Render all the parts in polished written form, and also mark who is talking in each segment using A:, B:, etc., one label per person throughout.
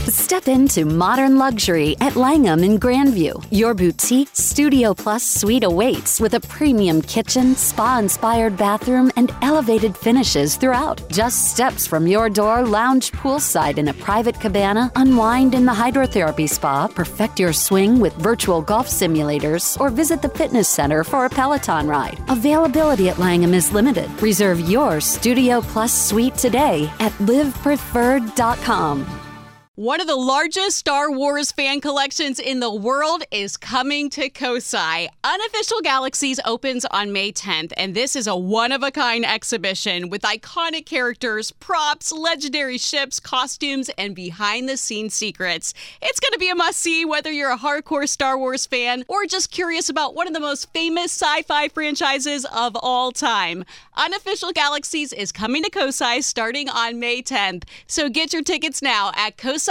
A: Step into modern luxury at Langham in Grandview. Your boutique Studio Plus suite awaits with a premium kitchen, spa-inspired bathroom, and elevated finishes throughout. Just steps from your door, lounge poolside in a private cabana, unwind in the hydrotherapy spa, perfect your swing with virtual golf simulators, or visit the fitness center for a Peloton ride. Availability at Langham is limited. Reserve your Studio Plus suite today at livepreferred.com.
B: One of the largest Star Wars fan collections in the world is coming to Kosai. Unofficial Galaxies opens on May 10th, and this is a one-of-a-kind exhibition with iconic characters, props, legendary ships, costumes, and behind-the-scenes secrets. It's going to be a must-see whether you're a hardcore Star Wars fan or just curious about one of the most famous sci-fi franchises of all time. Unofficial Galaxies is coming to Kosai starting on May 10th, so get your tickets now at kosai.org.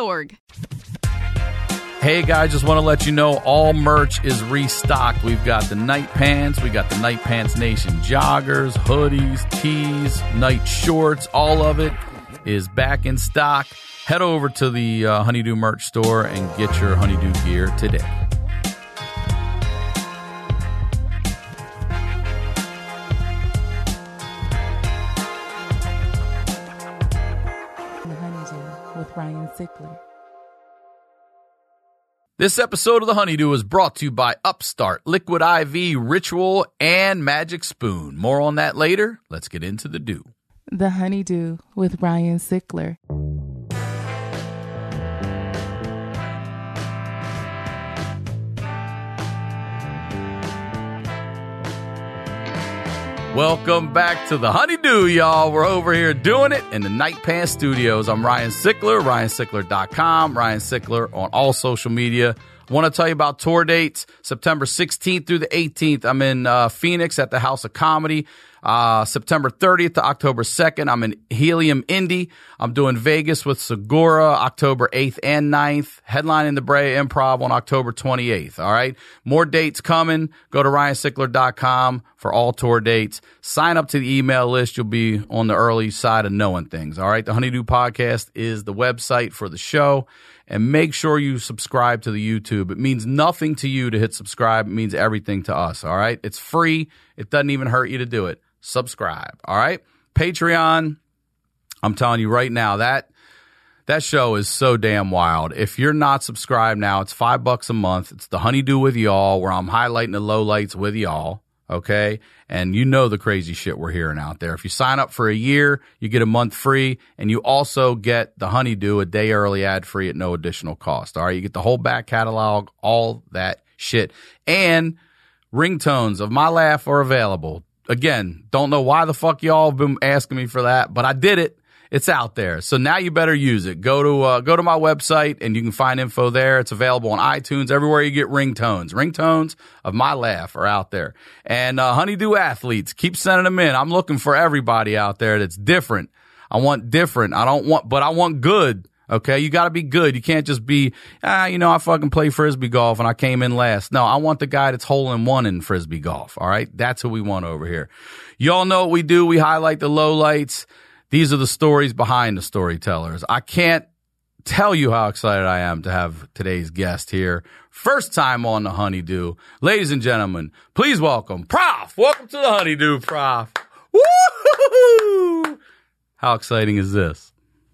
C: Hey guys, just want to let you know all merch is restocked. We've got the Night Pants, we got the Night Pants Nation joggers, hoodies, tees, night shorts, all of it is back in stock. Head over to the Honeydew merch store and get your Honeydew gear today.
D: With Ryan Sickler.
C: This episode of The Honeydew is brought to you by Upstart, Liquid IV, Ritual, and Magic Spoon. More on that later. Let's get into the dew.
D: The Honeydew with Ryan Sickler.
C: Welcome back to The Honeydew, y'all. We're over here doing it in the Night Pants Studios. I'm Ryan Sickler, RyanSickler.com, Ryan Sickler on all social media. I want to tell you about tour dates. September 16th through the 18th, I'm in Phoenix at the House of Comedy. September 30th to October 2nd, I'm in Helium Indy. I'm doing Vegas with Segura October 8th and 9th. Headlining the Brea Improv on October 28th. All right. More dates coming. Go to RyanSickler.com for all tour dates. Sign up to the email list. You'll be on the early side of knowing things. All right. The Honeydew Podcast is the website for the show. And make sure you subscribe to the YouTube. It means nothing to you to hit subscribe. It means everything to us. All right. It's free. It doesn't even hurt you to do it. Subscribe. All right. Patreon. I'm telling you right now, that show is so damn wild. If you're not subscribed now, it's $5 a month. It's the Honeydew with y'all, where I'm highlighting the lowlights with y'all. Okay. And you know the crazy shit we're hearing out there. If you sign up for a year, you get a month free, and you also get the Honeydew a day early ad free at no additional cost. All right. You get the whole back catalog, all that shit. And ringtones of my laugh are available. Again, don't know why the fuck y'all have been asking me for that, but I did it. It's out there. So now you better use it. Go to my website and you can find info there. It's available on iTunes, everywhere you get ringtones. Ringtones of my laugh are out there. And Honeydew athletes, keep sending them in. I'm looking for everybody out there that's different. I want different. I want good. Okay, you got to be good. You can't just be, I fucking play Frisbee golf and I came in last. No, I want the guy that's hole-in-one in Frisbee golf, all right? That's who we want over here. Y'all know what we do. We highlight the lowlights. These are the stories behind the storytellers. I can't tell you how excited I am to have today's guest here. First time on the Honeydew. Ladies and gentlemen, please welcome Prof. Welcome to the Honeydew, Prof. Woo! How exciting is this?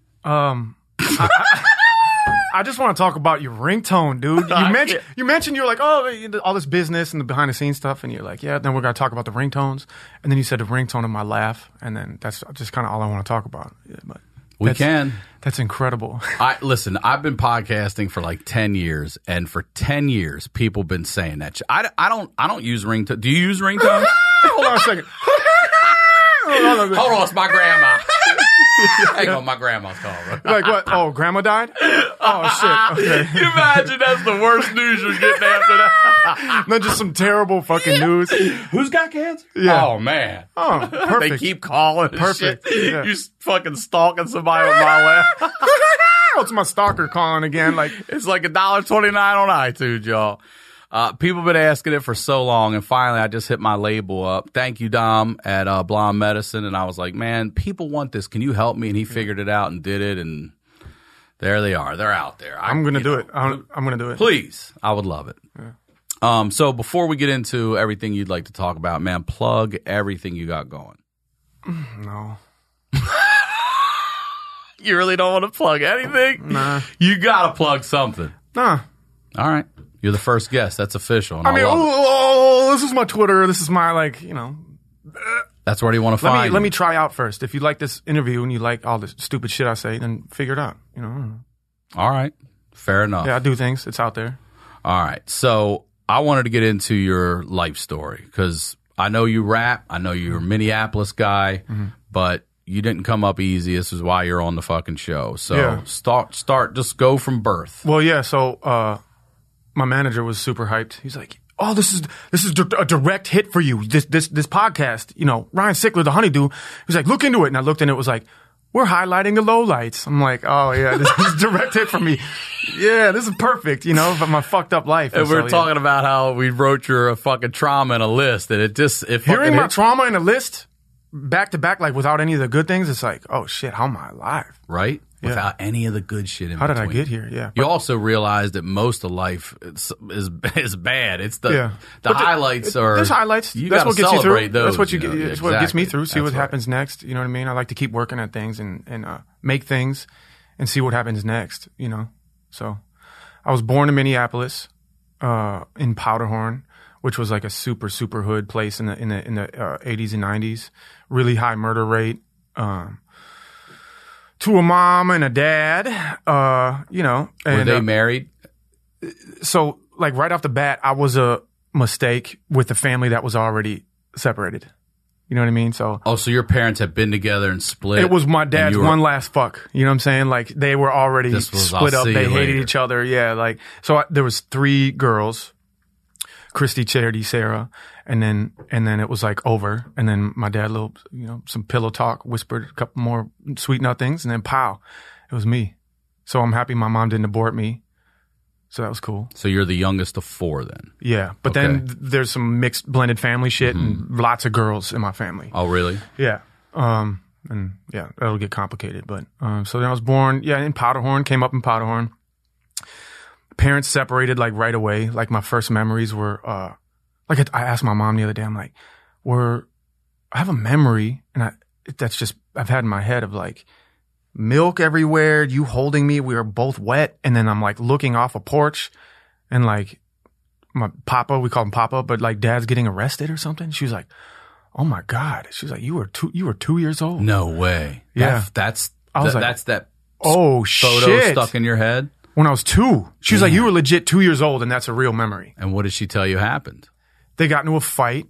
E: I just want to talk about your ringtone, dude. You mentioned you're like, all this business and the behind the scenes stuff, and you're like, yeah. Then we're gonna talk about the ringtones, and then you said the ringtone of my laugh, and then that's just kind of all I want to talk about. Yeah, but that's incredible.
C: Listen, I've been podcasting for like 10 years, and for 10 years, people have been saying that. I don't use ringtone. Do you use ringtones?
E: Hold on a second.
C: Hold on, it's my grandma. Hang on, my grandma's calling.
E: Like what? Oh, grandma died? Oh, shit. Okay.
C: Imagine that's the worst news you're getting after that.
E: Not just some terrible fucking news.
C: Who's got cancer?
E: Yeah.
C: Oh, man.
E: Oh, perfect.
C: They keep calling.
E: Perfect. Yeah.
C: You fucking stalking somebody with my laugh.
E: It's my stalker calling again. Like
C: it's like $1.29 on iTunes, y'all. People have been asking it for so long, and finally I just hit my label up. Thank you, Dom, at Blonde Medicine. And I was like, man, people want this. Can you help me? And he figured it out and did it. And There they are. They're out there.
E: I'm going to do it. I'm going to do it.
C: Please. I would love it. Yeah. So before we get into everything you'd like to talk about, man, plug everything you got going.
E: No.
C: You really don't want to plug anything?
E: Nah.
C: You got to plug something.
E: Nah.
C: All right. You're the first guest. That's official. And
E: I mean, this is my Twitter. This is my,
C: That's where you want to find.
E: Let me try out first. If you like this interview and you like all this stupid shit I say, then figure it out. I don't know.
C: All right. Fair enough.
E: Yeah, I do things. It's out there.
C: All right. So I wanted to get into your life story because I know you rap. I know you're a Minneapolis guy, but you didn't come up easy. This is why you're on the fucking show. So start, just go from birth.
E: Well, yeah. So my manager was super hyped. He's like, "Oh, this is a direct hit for you. This podcast, Ryan Sickler, the Honeydew." He was like, "Look into it." And I looked and it was like, "We're highlighting the lowlights." I'm like, "Oh yeah, this is a direct hit for me. Yeah, this is perfect, for my fucked up life."
C: And we were talking about how we wrote your fucking trauma in a list, and
E: hearing my trauma in a list back to back, like without any of the good things, it's like, oh shit, how am I alive?
C: Right?
E: Yeah.
C: Without any of the good shit in
E: How
C: between.
E: did I get here? Yeah.
C: You also realize that most of life is bad. It's the highlights are.
E: There's highlights.
C: That's
E: what
C: what
E: gets you through.
C: those.
E: That's what That's what gets me through. See what
C: That's
E: happens next. You know what I mean? I like to keep working at things and make things and see what happens next. So I was born in Minneapolis, in Powderhorn, which was like a super super hood place in the 80s and 90s. Really high murder rate. To a mom and a dad, And,
C: were they married?
E: So, right off the bat, I was a mistake with the family that was already separated. You know what I mean? So,
C: so your parents had been together and split.
E: It was my dad's one last fuck. You know what I'm saying? Like, they were already split up. They hated each other. Yeah, there was 3 girls, Christy, Charity, Sarah, and then it was over. And then my dad, some pillow talk, whispered a couple more sweet nothings, and then pow, it was me. So I'm happy my mom didn't abort me. So that was cool.
C: So you're the youngest of 4 then?
E: Yeah, but then there's some mixed blended family shit and lots of girls in my family.
C: Oh, really?
E: Yeah. And yeah, that'll get complicated. But so then I was born, in Powderhorn, came up in Powderhorn. Parents separated right away. My first memories were I asked my mom the other day, I'm like, I have a memory and I've had in my head of milk everywhere, you holding me, we were both wet, and then I'm looking off a porch and my papa, we call him Papa, but dad's getting arrested or something. She was like, "Oh my God." She was like, you were 2 years old.
C: No way.
E: Yeah.
C: That's that
E: photo
C: shit stuck in your head?
E: When I was 2. She was like, "You were legit 2 years old, and that's a real memory."
C: And what did she tell you happened?
E: They got into a fight.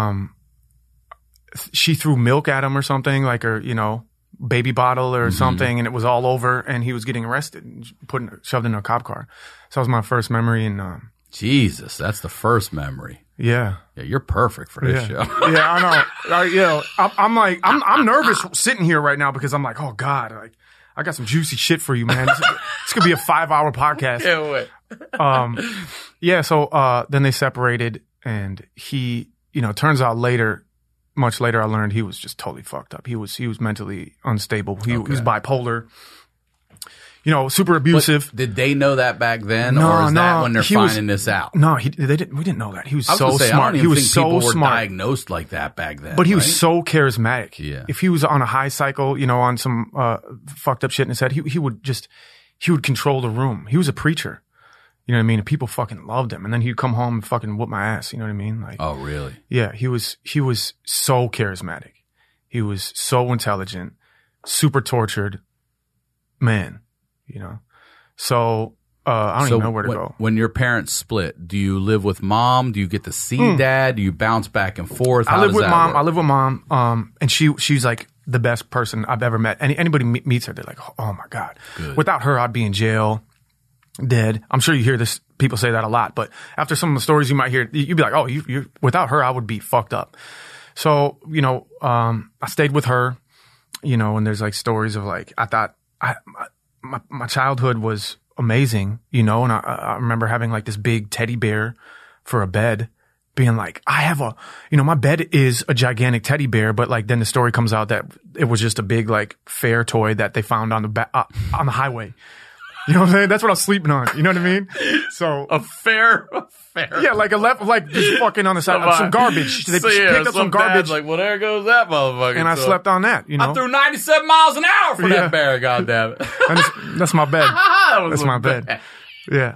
E: She threw milk at him or something, baby bottle or something, and it was all over, and he was getting arrested and shoved in a cop car. So that was my first memory. And
C: Jesus, that's the first memory.
E: Yeah.
C: Yeah, you're perfect for this show.
E: Yeah, I know. I'm nervous sitting here right now because I'm like, oh God, I got some juicy shit for you, man. This could be a 5-hour podcast.
C: Can't wait.
E: Yeah. So then they separated, and he, turns out much later, I learned he was just totally fucked up. He was mentally unstable. He was bipolar. Super abusive.
C: But did they know that back then, or is that when they're finding this out?
E: No, we didn't know that. He was so smart.
C: I don't even think
E: so
C: people
E: smart.
C: were diagnosed like that back then.
E: But he was so charismatic.
C: Yeah.
E: If he was on a high cycle, on some fucked up shit in his head, he would control the room. He was a preacher. You know what I mean? And people fucking loved him. And then he'd come home and fucking whoop my ass. You know what I mean?
C: Oh, really?
E: Yeah. He was so charismatic. He was so intelligent, super tortured man, So, I don't even know where to go.
C: When your parents split, do you live with mom? Do you get to see dad? Do you bounce back and forth?
E: I live with mom. And she's the best person I've ever met. Anybody meets her, they're like, oh my God.
C: Good.
E: Without her, I'd be in jail. Dead. I'm sure you hear this. People say that a lot, but after some of the stories you might hear, you'd be like, "Oh, you without her, I would be fucked up." So, I stayed with her, and there's stories of I thought my childhood was amazing, and I remember having this big teddy bear for a bed, being I have my bed is a gigantic teddy bear, but then the story comes out that it was just a big fair toy that they found on the highway. You know what I'm saying? That's what I was sleeping on. You know what I mean? So
C: A fair.
E: yeah, like just fucking on the side of some garbage. They picked up some garbage,
C: Like, well, there goes that motherfucker.
E: and I slept on that. You know,
C: I threw 97 miles an hour for
E: Yeah.
C: that bear. Goddamn it!
E: that's my bed.
C: That was
E: That's my bed. Yeah.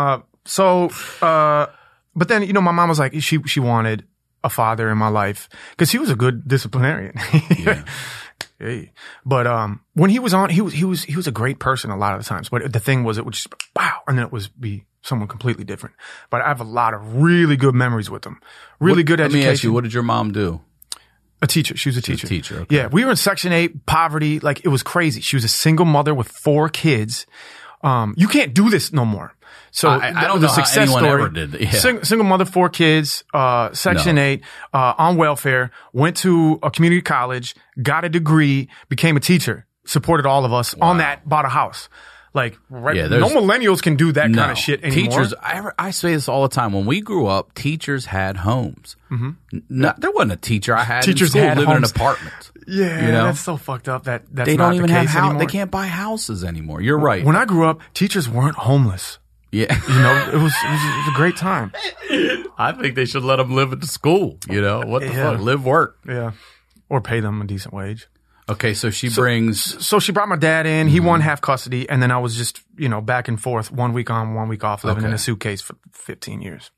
E: But then, you know, my mom was like, she wanted a father in my life because he was a good disciplinarian.
C: Yeah.
E: Hey. But when he was on, he was a great person a lot of the times. But the thing was, it would just pow, and then it was be someone completely different. But I have a lot of really good memories with him. Really good education.
C: Let me ask you, what did your mom do?
E: A teacher. She was a teacher.
C: Teacher. Okay.
E: Yeah, we were in Section 8, poverty. Like, it was crazy. She was a single mother with 4 kids. You can't do this no more. So
C: I don't know how anyone ever did that. Yeah.
E: Single mother, 4 kids, Section 8, on welfare, went to a community college, got a degree, became a teacher, supported all of us on that, bought a house. Like, right, no millennials can do that kind of shit anymore.
C: Teachers, I say this all the time. When we grew up, teachers had homes. No, there wasn't a teacher I had
E: Teachers
C: in school
E: had
C: living in
E: homes.
C: an apartment.
E: Yeah,
C: You know?
E: that's so fucked up. That's
C: They
E: not
C: don't even
E: the
C: have
E: case
C: houses.
E: anymore.
C: They can't buy houses anymore. You're right.
E: When I grew up, teachers weren't homeless.
C: Yeah.
E: You know, it was a great time.
C: I think they should let them live at the school. You know, what the fuck? Live, work.
E: Yeah. Or pay them a decent wage.
C: Okay, so she brings...
E: So she brought my dad in. He won half custody. And then I was just, you know, back and forth, 1 week on, 1 week off, living in a suitcase for 15 years.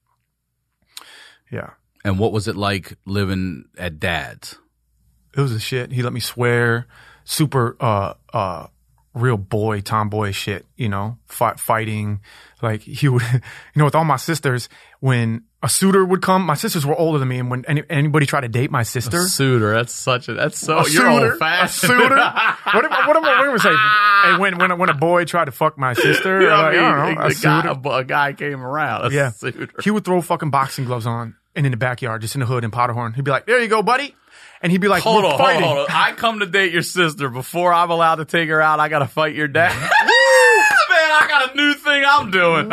E: Yeah.
C: And what was it like living at Dad's?
E: It was a shit. He let me swear. Super, real boy, tomboy shit, you know, fighting. Like, he would, you know, with all my sisters, when a suitor would come, my sisters were older than me, and when anybody tried to date my sister.
C: A suitor, that's so, you're
E: suitor,
C: old fashioned.
E: A suitor? What am I going to say? Hey, when a boy tried to fuck my sister,
C: You know
E: like,
C: what I
E: I
C: mean?
E: don't know,
C: A guy came around. A suitor.
E: He would throw fucking boxing gloves on, and in the backyard, just in the hood in Powderhorn, he'd be like, "There you go, buddy." And he'd be like,
C: Hold
E: "We're
C: on.
E: fighting."
C: I come to date your sister. Before I'm allowed to take her out, I got to fight your dad. Man, I got a new thing I'm doing.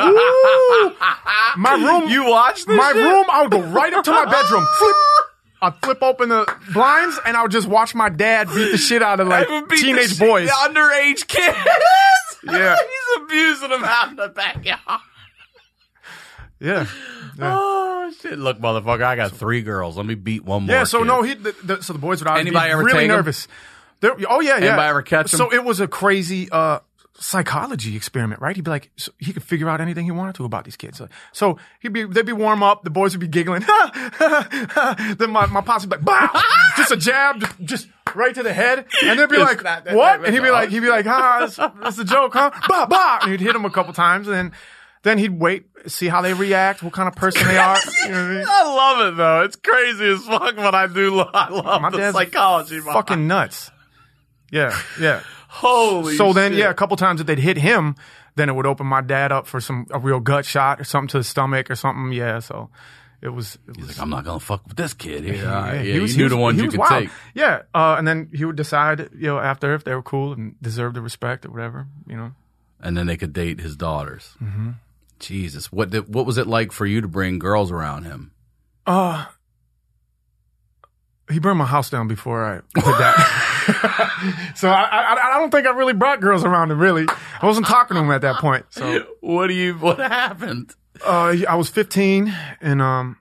E: My room.
C: You watch this
E: My
C: shit?
E: room, I would go right up to my bedroom. I'd flip open the blinds, and I would just watch my dad beat the shit out of, like, teenage boys.
C: The underage kids.
E: Yeah.
C: He's abusing them out in the backyard.
E: Yeah.
C: Oh, shit. Look, motherfucker, I got 3 girls. Let me beat one more.
E: Yeah, so
C: kid.
E: no, so the boys would always
C: Anybody
E: be
C: ever
E: really
C: take 'em?
E: nervous. Oh, yeah, yeah.
C: Anybody ever catch 'em?
E: So it was a crazy psychology experiment, right? He'd be like, so he could figure out anything he wanted to about these kids. So they'd be warm up, the boys would be giggling. Then my pops would be like, "Bow!" Just a jab, just right to the head. And they'd be like, "What?" And he'd be like, that's a joke, huh? Bah, bah. And he'd hit him a couple times, and then he'd wait, see how they react, what kind of person they are. You know what I mean?
C: I love it, though. It's crazy as fuck, but I love
E: My
C: the
E: dad's
C: psychology.
E: fucking nuts. Yeah, yeah.
C: Holy
E: So then,
C: shit.
E: yeah, a couple times if they'd hit him, then it would open my dad up for a real gut shot or something to the stomach or something. Yeah, so it was.
C: He's like, I'm not going to fuck with this kid here.
E: Yeah,
C: You knew the ones you could
E: wild.
C: take.
E: Yeah, and then he would decide, you know, after if they were cool and deserved the respect or whatever, you know.
C: And then they could date his daughters. Mm-hmm. Jesus. What was it like for you to bring girls around him?
E: He burned my house down before I did that. So I don't think I really brought girls around him, really. I wasn't talking to him at that point. So
C: What happened?
E: I was 15 and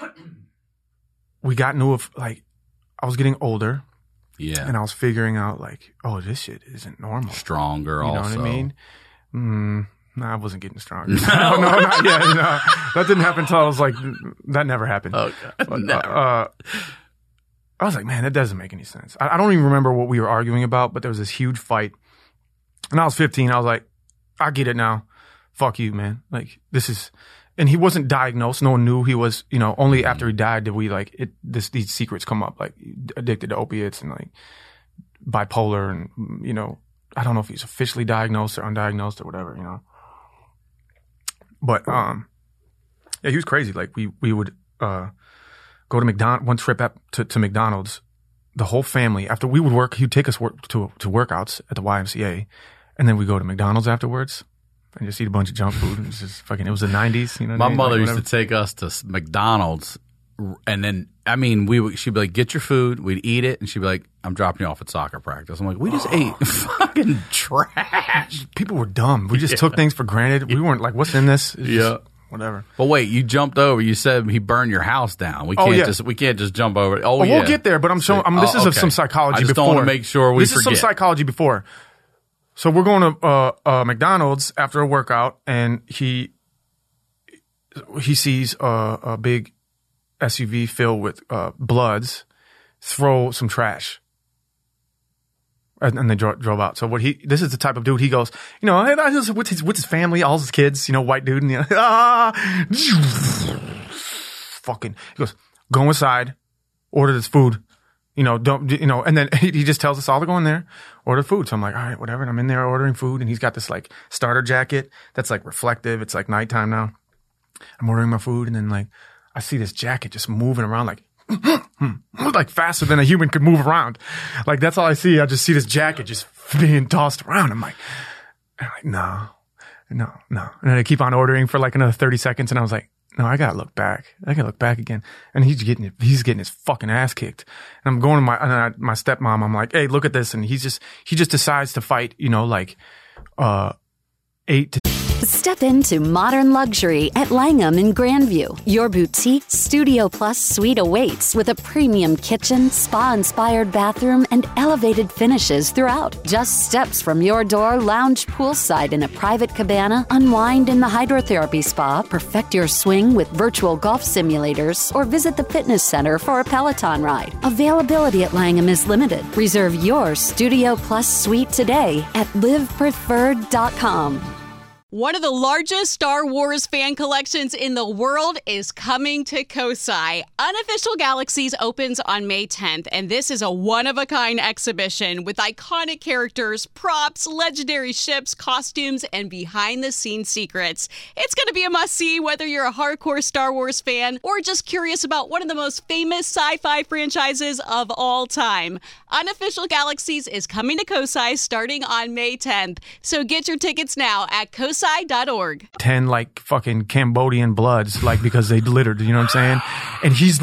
E: we got into I was getting older.
C: Yeah.
E: And I was figuring out oh, this shit isn't normal.
C: Stronger
E: You know
C: also.
E: what I mean? No, I wasn't getting stronger. No, not yet. No, that didn't happen until I was that never happened.
C: Okay.
E: But,
C: Never.
E: I was like, man, that doesn't make any sense. I don't even remember what we were arguing about, but there was this huge fight. And I was 15. I was like, I get it now. Fuck you, man. This is, and he wasn't diagnosed. No one knew he was, only after he died did we these secrets come up, addicted to opiates and bipolar. And, I don't know if he's officially diagnosed or undiagnosed or whatever, But, yeah, he was crazy. We would, go to McDonald's, one trip to McDonald's, the whole family, after we would work, he'd take us to workouts at the YMCA, and then we go to McDonald's afterwards and just eat a bunch of junk food. It was just it was the 90s,
C: My mother used to take us to McDonald's And then, I mean, she'd be like, get your food. We'd eat it. And she'd be like, I'm dropping you off at soccer practice. I'm like, we just ate fucking trash.
E: People were dumb. We just took things for granted. We weren't like, what's in this? It's just whatever.
C: But wait, you jumped over. You said he burned your house down. We can't just jump over. Oh, yeah.
E: We'll get there, but I'm showing. This is some psychology.
C: I just
E: before.
C: don't want to make sure we forget.
E: This is some psychology before. So we're going to McDonald's after a workout, and he sees a big SUV filled with Bloods throw some trash. And they drove out. So this is the type of dude he goes, you know, with his family, all his kids, you know, white dude, and fucking, he goes, go inside, order this food, you know, and then he just tells us all to go in there, order food. So I'm like, all right, whatever. And I'm in there ordering food, and he's got this like starter jacket that's like reflective. It's like nighttime now. I'm ordering my food, and then like I see this jacket just moving around like faster than a human could move around. Like that's all I see. I just see this jacket just being tossed around. I'm like, no. And then I keep on ordering for like another 30 seconds, and I was like, no, I gotta look back. again. And he's getting his fucking ass kicked. And I'm going to my stepmom. I'm like, hey, look at this. And he just decides to fight, you know, like 8 to.
A: Step into modern luxury at Langham in Grandview. Your boutique Studio Plus suite awaits with a premium kitchen, spa-inspired bathroom, and elevated finishes throughout. Just steps from your door, lounge poolside in a private cabana, unwind in the hydrotherapy spa, perfect your swing with virtual golf simulators, or visit the fitness center for a Peloton ride. Availability at Langham is limited. Reserve your Studio Plus suite today at livepreferred.com.
B: One of the largest Star Wars fan collections in the world is coming to Kosai. Unofficial Galaxies opens on May 10th, and this is a one-of-a-kind exhibition with iconic characters, props, legendary ships, costumes, and behind-the-scenes secrets. It's going to be a must-see whether you're a hardcore Star Wars fan or just curious about one of the most famous sci-fi franchises of all time. Unofficial Galaxies is coming to Kosai starting on May 10th, so get your tickets now at Kosai.org.
E: 10 like fucking Cambodian Bloods, like because they littered, you know what I'm saying? And he's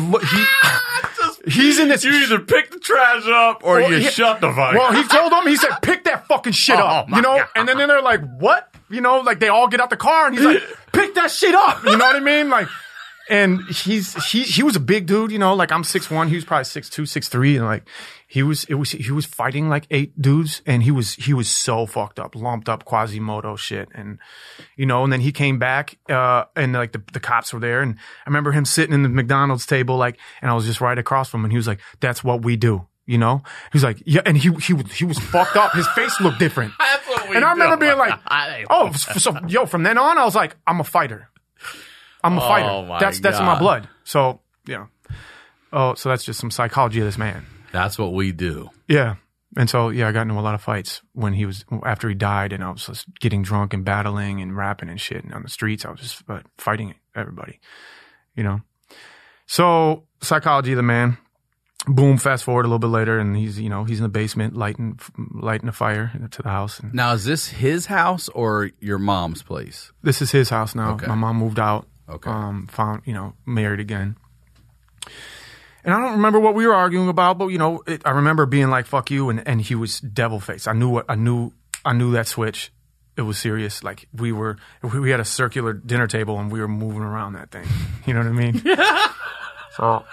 E: in this.
C: You either pick the trash up or you shut the fuck.
E: Well, he told them, he said, pick that fucking shit up, you know? God. And then they're like, what? You know, like they all get out the car and he's like, pick that shit up. You know what I mean? Like, and he was a big dude, you know, like I'm 6'1", he was probably 6'2", 6'3", and like he was fighting like 8 dudes, and he was so fucked up, lumped up Quasimodo shit, and you know, and then he came back, and like the cops were there, and I remember him sitting in the McDonald's table, like, and I was just right across from him, and he was like, that's what we do. You know, he was like, yeah, and he was fucked up. His face looked different.
C: That's what we
E: and I remember being like, oh, so yo, from then on, I was like, I'm a fighter. I'm a fighter. That's in my blood. So, yeah. Oh, so that's just some psychology of this man.
C: That's what we do.
E: Yeah. And so, yeah, I got into a lot of fights after he died, and I was just getting drunk and battling and rapping and shit. And on the streets, I was just fighting everybody, you know? So, psychology of the man. Boom, fast forward a little bit later, and he's in the basement lighting a fire to the house. And
C: now, is this his house or your mom's place?
E: This is his house now. Okay. My mom moved out.
C: Okay.
E: Married again. And I don't remember what we were arguing about, but I remember being like, fuck you. And he was devil face. I knew that switch. It was serious. Like we had a circular dinner table and we were moving around that thing. You know what I mean? So,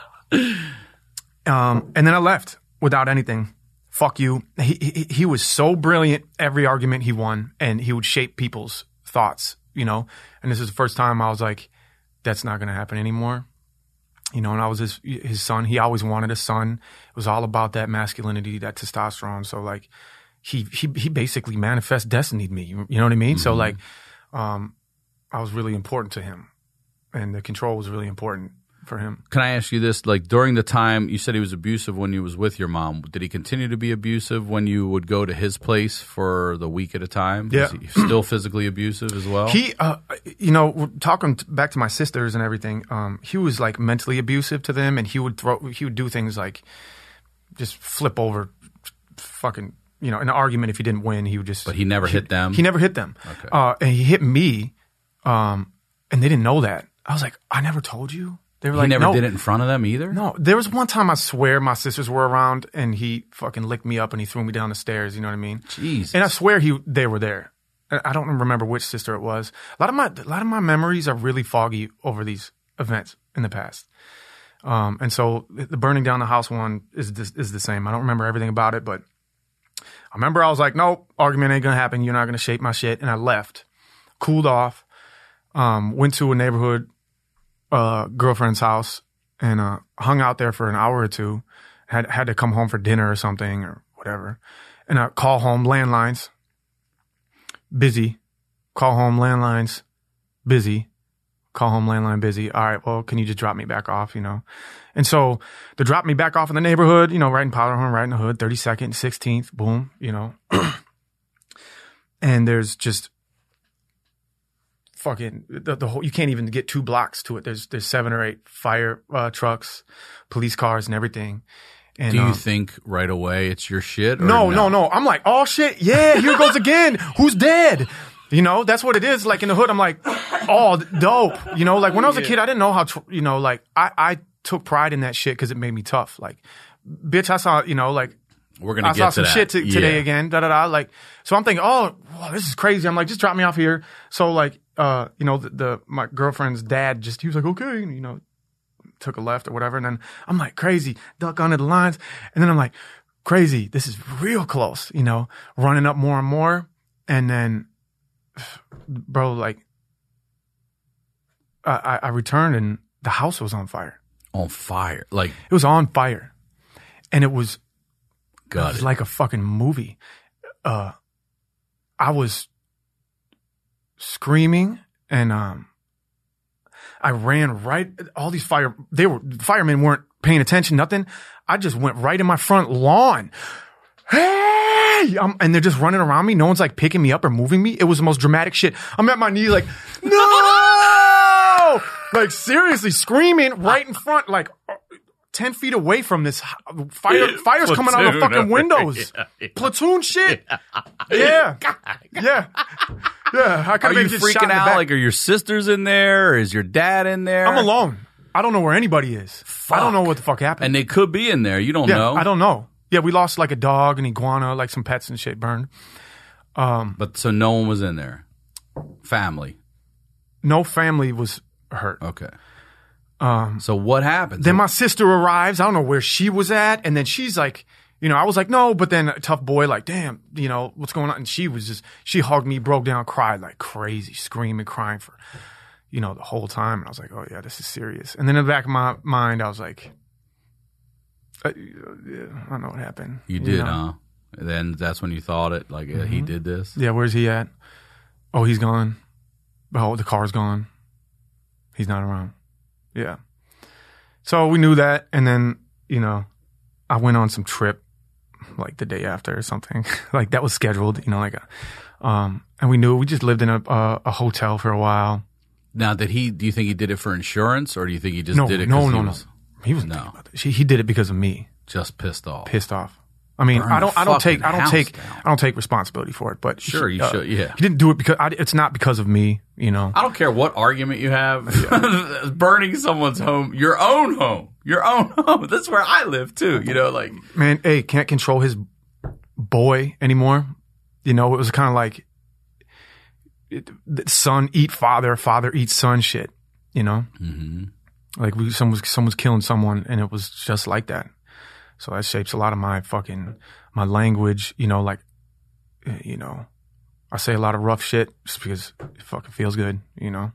E: and then I left without anything. Fuck you. He was so brilliant. Every argument he won, and he would shape people's thoughts, and this is the first time I was like, that's not going to happen anymore. And I was his son. He always wanted a son. It was all about that masculinity, that testosterone. So like, he basically manifest destinied me. You know what I mean? Mm-hmm. So like, I was really important to him, and the control was really important for him.
C: Can I ask you this? Like during the time you said he was abusive when you was with your mom, did he continue to be abusive when you would go to his place for the week at a time?
E: Yeah.
C: Was he still physically abusive as well?
E: He, talking back to my sisters and everything, he was like mentally abusive to them, and he would do things like just flip over fucking, in an argument if he didn't win, he would just.
C: But he never hit them?
E: He never hit them.
C: Okay.
E: And he hit me, and they didn't know that. I was like, I never told you. They were
C: He
E: like,
C: never
E: no.
C: did it in front of them either?
E: No, there was one time I swear my sisters were around and he fucking licked me up and he threw me down the stairs. You know what I mean?
C: Jesus.
E: And I swear they were there. I don't remember which sister it was. A lot of my memories are really foggy over these events in the past. And so the burning down the house one is the same. I don't remember everything about it, but I remember I was like, nope, argument ain't gonna happen. You're not gonna shape my shit. And I left, cooled off, went to a neighborhood girlfriend's house and hung out there for an hour or two. Had to come home for dinner or something or whatever. And I call home, landlines, busy. Call home, landlines, busy. Call home, landline, busy. All right, well, can you just drop me back off, you know? And so they dropped me back off in the neighborhood, you know, right in Powderhorn, right in the hood, 32nd, 16th, boom, you know. And there's just fucking the whole, you can't even get 2 blocks to it. There's 7 or 8 fire trucks, police cars and everything. And,
C: do you think right away it's your shit? Or
E: no. I'm like, oh shit, yeah, here goes again. Who's dead? You know, that's what it is. Like in the hood, I'm like, oh, dope. You know, like when I was a kid, I didn't know how, you know, like I took pride in that shit because it made me tough. Like, bitch, I saw, you know, like,
C: We're gonna
E: I
C: get
E: saw
C: to
E: some
C: that.
E: shit today again, Like, so I'm thinking, oh, wow, this is crazy. I'm like, just drop me off here. So like, you know, my girlfriend's dad he was like, okay, and, you know, took a left or whatever. And then I'm like, crazy, duck under the lines. And then I'm like, crazy, this is real close, you know, running up more and more. And then, bro, like, I returned and the house was on fire.
C: On fire. Like,
E: it was on fire. And it was
C: got it.
E: like a fucking movie. I was screaming and I ran right. All these firemen weren't paying attention, nothing. I just went right in my front lawn. Hey! And they're just running around me. No one's like picking me up or moving me. It was the most dramatic shit. I'm at my knees like, no! Like seriously screaming right in front, like 10 feet away from this fire's coming out of the fucking windows. Yeah. Platoon shit. Yeah. I
C: Are you freaking out? Like, are your sisters in there? Or is your dad in there?
E: I'm alone. I don't know where anybody is.
C: Fuck.
E: I don't know what the fuck happened.
C: And they could be in there. You don't know.
E: I don't know. Yeah, we lost like a dog, an iguana, like some pets and shit burned.
C: But so no one was in there. Family.
E: No family was hurt.
C: Okay. So what happened?
E: Then my sister arrives. I don't know where she was at. And then she's like, you know, I was like, no, but then a tough boy, like, damn, you know, what's going on? And she hugged me, broke down, cried like crazy, screaming, crying for, you know, the whole time. And I was like, oh yeah, this is serious. And then in the back of my mind, I was like, I don't know what happened.
C: You did, huh? And then that's when you thought it, like, he did this?
E: Yeah, where's he at? Oh, he's gone. Oh, the car's gone. He's not around. Yeah. So we knew that. And then, you know, I went on some trip like the day after or something. Like that was scheduled, you know, like, and we knew we just lived in a hotel for a while.
C: Now, do you think he did it for insurance or do you think he just did it?
E: No. He was no. He did it because of me.
C: Just pissed off.
E: I mean,
C: Burn
E: I don't take responsibility for it, but
C: sure, you should. Yeah,
E: he didn't do it because it's not because of me. You know,
C: I don't care what argument you have. Burning someone's home, your own home. That's where I live too. You know, like,
E: man, hey, can't control his boy anymore. You know, it was kind of like son eat father, father eat son shit. You know, like someone's killing someone, and it was just like that. So that shapes a lot of my language, you know, like, you know, I say a lot of rough shit just because it fucking feels good, you know.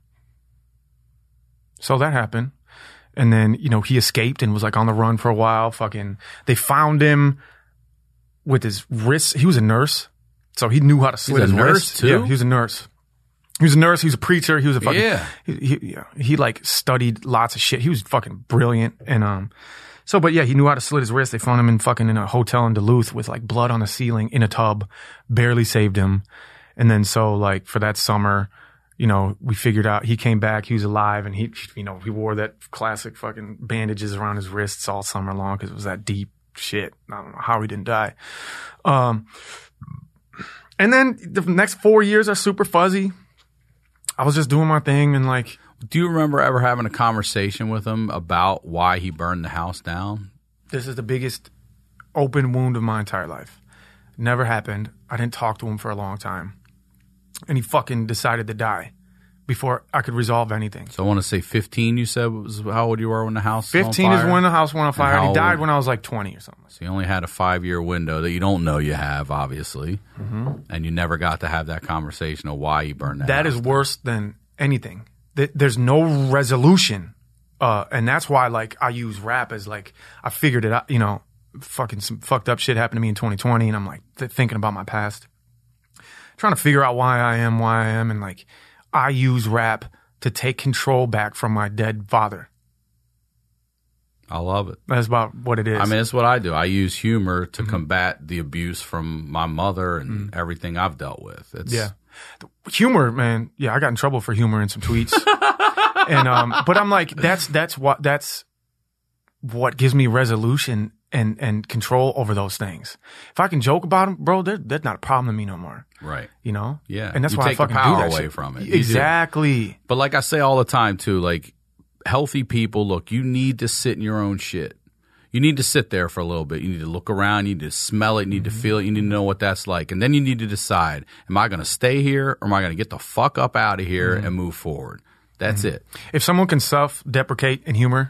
E: So that happened. And then, you know, he escaped and was like on the run for a while. They found him with his wrists. He was a nurse. So he knew how to slit his wrists.
C: Too?
E: Yeah, he was a nurse. He was a nurse. He was a preacher. He was a fucking, he like studied lots of shit. He was fucking brilliant. And, so, but yeah, he knew how to slit his wrist. They found him in a hotel in Duluth with like blood on the ceiling in a tub, barely saved him. And then so like for that summer, you know, we figured out he came back, he was alive, and he wore that classic fucking bandages around his wrists all summer long because it was that deep shit. I don't know how he didn't die. And then the next 4 years are super fuzzy. I was just doing my thing and like.
C: Do you remember ever having a conversation with him about why he burned the house down?
E: This is the biggest open wound of my entire life. Never happened. I didn't talk to him for a long time. And he fucking decided to die before I could resolve anything.
C: So I want to say 15, you said was how old you were when the house
E: 15
C: was on
E: is
C: fire?
E: when the house went on fire. And he died when I was like 20 or something.
C: So you only had a 5-year window that you don't know you have, obviously. And you never got to have that conversation of why you burned that
E: That
C: house
E: is worse than anything. There's no resolution. And that's why, like, I use rap as, like, I figured it out, you know, fucking some fucked up shit happened to me in 2020. And I'm, like, thinking about my past. Trying to figure out why I am, and, like, I use rap to take control back from my dead father.
C: I love it.
E: That's about what it is.
C: I mean, it's what I do. I use humor to combat the abuse from my mother and everything I've dealt with.
E: Yeah. Humor, man. Yeah, I got in trouble for humor in some tweets. And but I'm like, that's what gives me resolution and control over those things. If I can joke about them, bro, that's not a problem to me no more.
C: Right.
E: You know?
C: Yeah.
E: And that's
C: you
E: why
C: take
E: I fucking
C: the power
E: do that
C: away
E: shit.
C: from it.
E: Exactly.
C: But like I say all the time too, like healthy people, look, you need to sit in your own shit. You need to sit there for a little bit. You need to look around. You need to smell it. You need to feel it. You need to know what that's like. And then you need to decide, am I going to stay here or am I going to get the fuck up out of here and move forward? That's it.
E: If someone can self-deprecate and humor,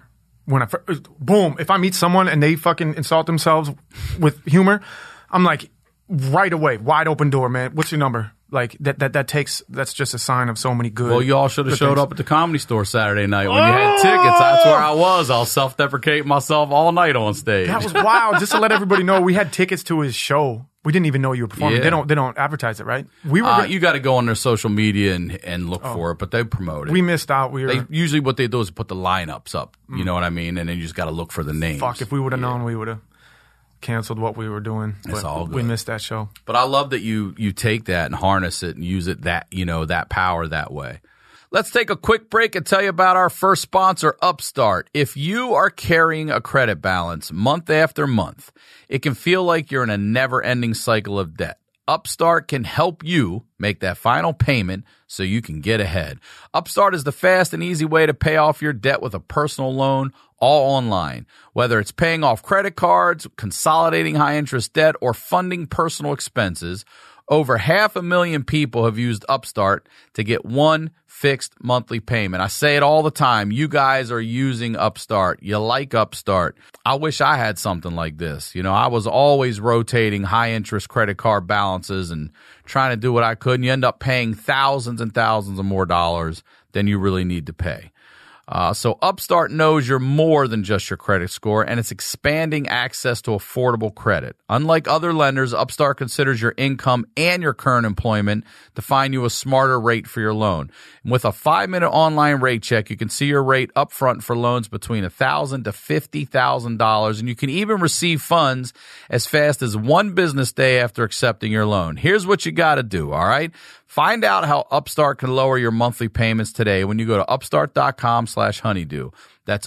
E: if I meet someone and they fucking insult themselves with humor, I'm like, right away, wide open door, man. What's your number? Like that's just a sign of so many good.
C: Well, you all should have
E: good
C: showed
E: things.
C: up at the Comedy Store Saturday night when you had tickets. That's where I was. I'll self-deprecate myself all night on stage.
E: That was wild. Just to let everybody know, we had tickets to his show. We didn't even know you were performing.
C: Yeah.
E: They don't advertise it, right? We were.
C: You got to go on their social media and look for it, but they promote it.
E: We missed out.
C: Usually what they do is put the lineups up. You know what I mean? And then you just got to look for the names.
E: Fuck, if we would have known, we would have canceled what we were doing.
C: It's
E: But
C: all good.
E: We missed that show.
C: But I love that you take that and harness it and use it that power that way. Let's take a quick break and tell you about our first sponsor, Upstart. If you are carrying a credit balance month after month, it can feel like you're in a never-ending cycle of debt. Upstart can help you make that final payment so you can get ahead. Upstart is the fast and easy way to pay off your debt with a personal loan, all online. Whether it's paying off credit cards, consolidating high-interest debt, or funding personal expenses, over 500,000 people have used Upstart to get one fixed monthly payment. I say it all the time. You guys are using Upstart. You like Upstart. I wish I had something like this. You know, I was always rotating high-interest credit card balances and trying to do what I could, and you end up paying thousands and thousands of more dollars than you really need to pay. So Upstart knows you're more than just your credit score, and it's expanding access to affordable credit. Unlike other lenders, Upstart considers your income and your current employment to find you a smarter rate for your loan. And with a 5-minute online rate check, you can see your rate upfront for loans between $1,000 to $50,000, and you can even receive funds as fast as one business day after accepting your loan. Here's what you got to do, all right? Find out how Upstart can lower your monthly payments today when you go to upstart.com/honeydew. That's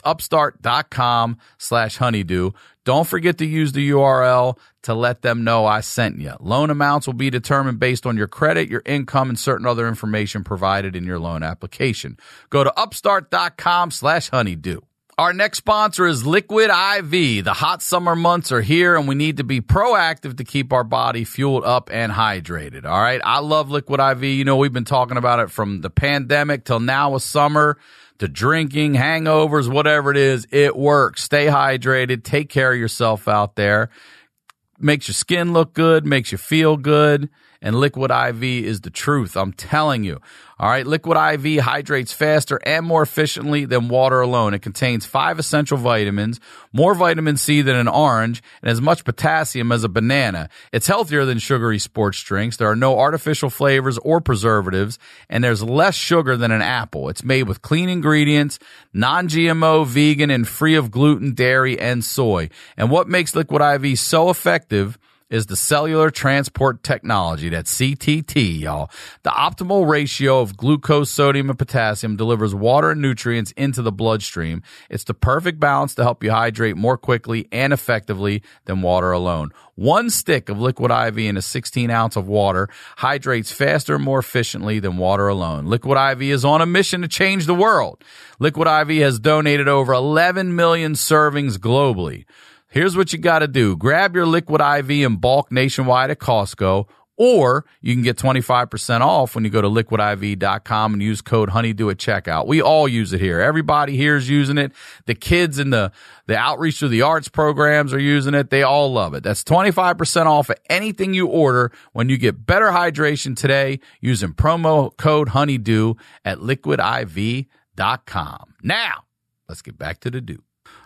C: upstart.com/honeydew. Don't forget to use the URL to let them know I sent you. Loan amounts will be determined based on your credit, your income, and certain other information provided in your loan application. Go to upstart.com/honeydew. Our next sponsor is Liquid IV. The hot summer months are here, and we need to be proactive to keep our body fueled up and hydrated. All right. I love Liquid IV. You know, we've been talking about it from the pandemic till now with summer to drinking, hangovers, whatever it is. It works. Stay hydrated. Take care of yourself out there. Makes your skin look good, makes you feel good. And Liquid IV is the truth. I'm telling you. All right. Liquid IV hydrates faster and more efficiently than water alone. It contains 5 essential vitamins, more vitamin C than an orange, and as much potassium as a banana. It's healthier than sugary sports drinks. There are no artificial flavors or preservatives, and there's less sugar than an apple. It's made with clean ingredients, non-GMO, vegan, and free of gluten, dairy, and soy. And what makes Liquid IV so effective is the cellular transport technology. That's CTT, y'all. The optimal ratio of glucose, sodium, and potassium delivers water and nutrients into the bloodstream. It's the perfect balance to help you hydrate more quickly and effectively than water alone. One stick of Liquid IV in a 16-ounce of water hydrates faster and more efficiently than water alone. Liquid IV is on a mission to change the world. Liquid IV has donated over 11 million servings globally. Here's what you got to do. Grab your Liquid IV in bulk nationwide at Costco, or you can get 25% off when you go to liquidiv.com and use code HONEYDEW at checkout. We all use it here. Everybody here is using it. The kids in the outreach through the arts programs are using it. They all love it. That's 25% off of anything you order when you get better hydration today using promo code HONEYDEW at liquidiv.com. Now, let's get back to the do.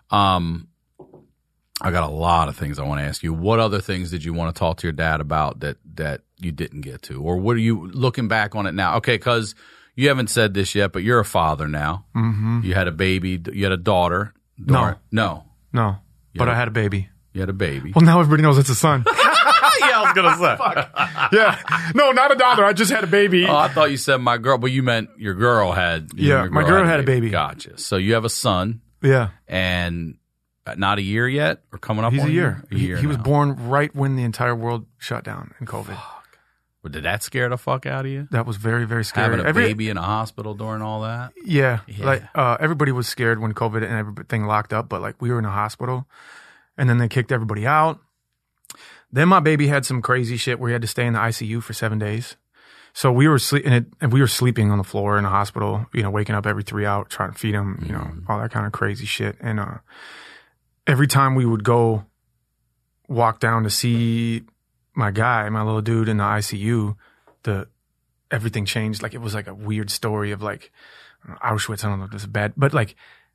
C: I got a lot of things I want to ask you. What other things did you want to talk to your dad about that you didn't get to? Or what are you looking back on it now? Okay, because you haven't said this yet, but you're a father now. Mm-hmm. You had a baby. You had a daughter.
E: No.
C: But
E: I had a baby.
C: You had a baby.
E: Well, now everybody knows it's a son.
C: Yeah, I was going to say.
E: Yeah. No, not a daughter. I just had a baby.
C: Oh, I thought you said my girl, but you meant your girl had.
E: Yeah, my girl had a baby.
C: Gotcha. So you have a son.
E: Yeah.
C: And not a year yet, or coming up
E: He's
C: on
E: a year.
C: He
E: was born right when the entire world shut down in COVID.
C: Fuck. Well, did that scare the fuck out of you?
E: That was very, very scary.
C: Having a baby in a hospital during all that?
E: Yeah. Like, everybody was scared when COVID and everything locked up, but like we were in a hospital and then they kicked everybody out. Then my baby had some crazy shit where he had to stay in the ICU for 7 days. So we were sleeping on the floor in the hospital, waking up every 3 hours, trying to feed him, all that kind of crazy shit. And, every time we would go walk down to see my little dude in the ICU, everything changed. Like it was like a weird story of like Auschwitz. I don't know if this is bad, but like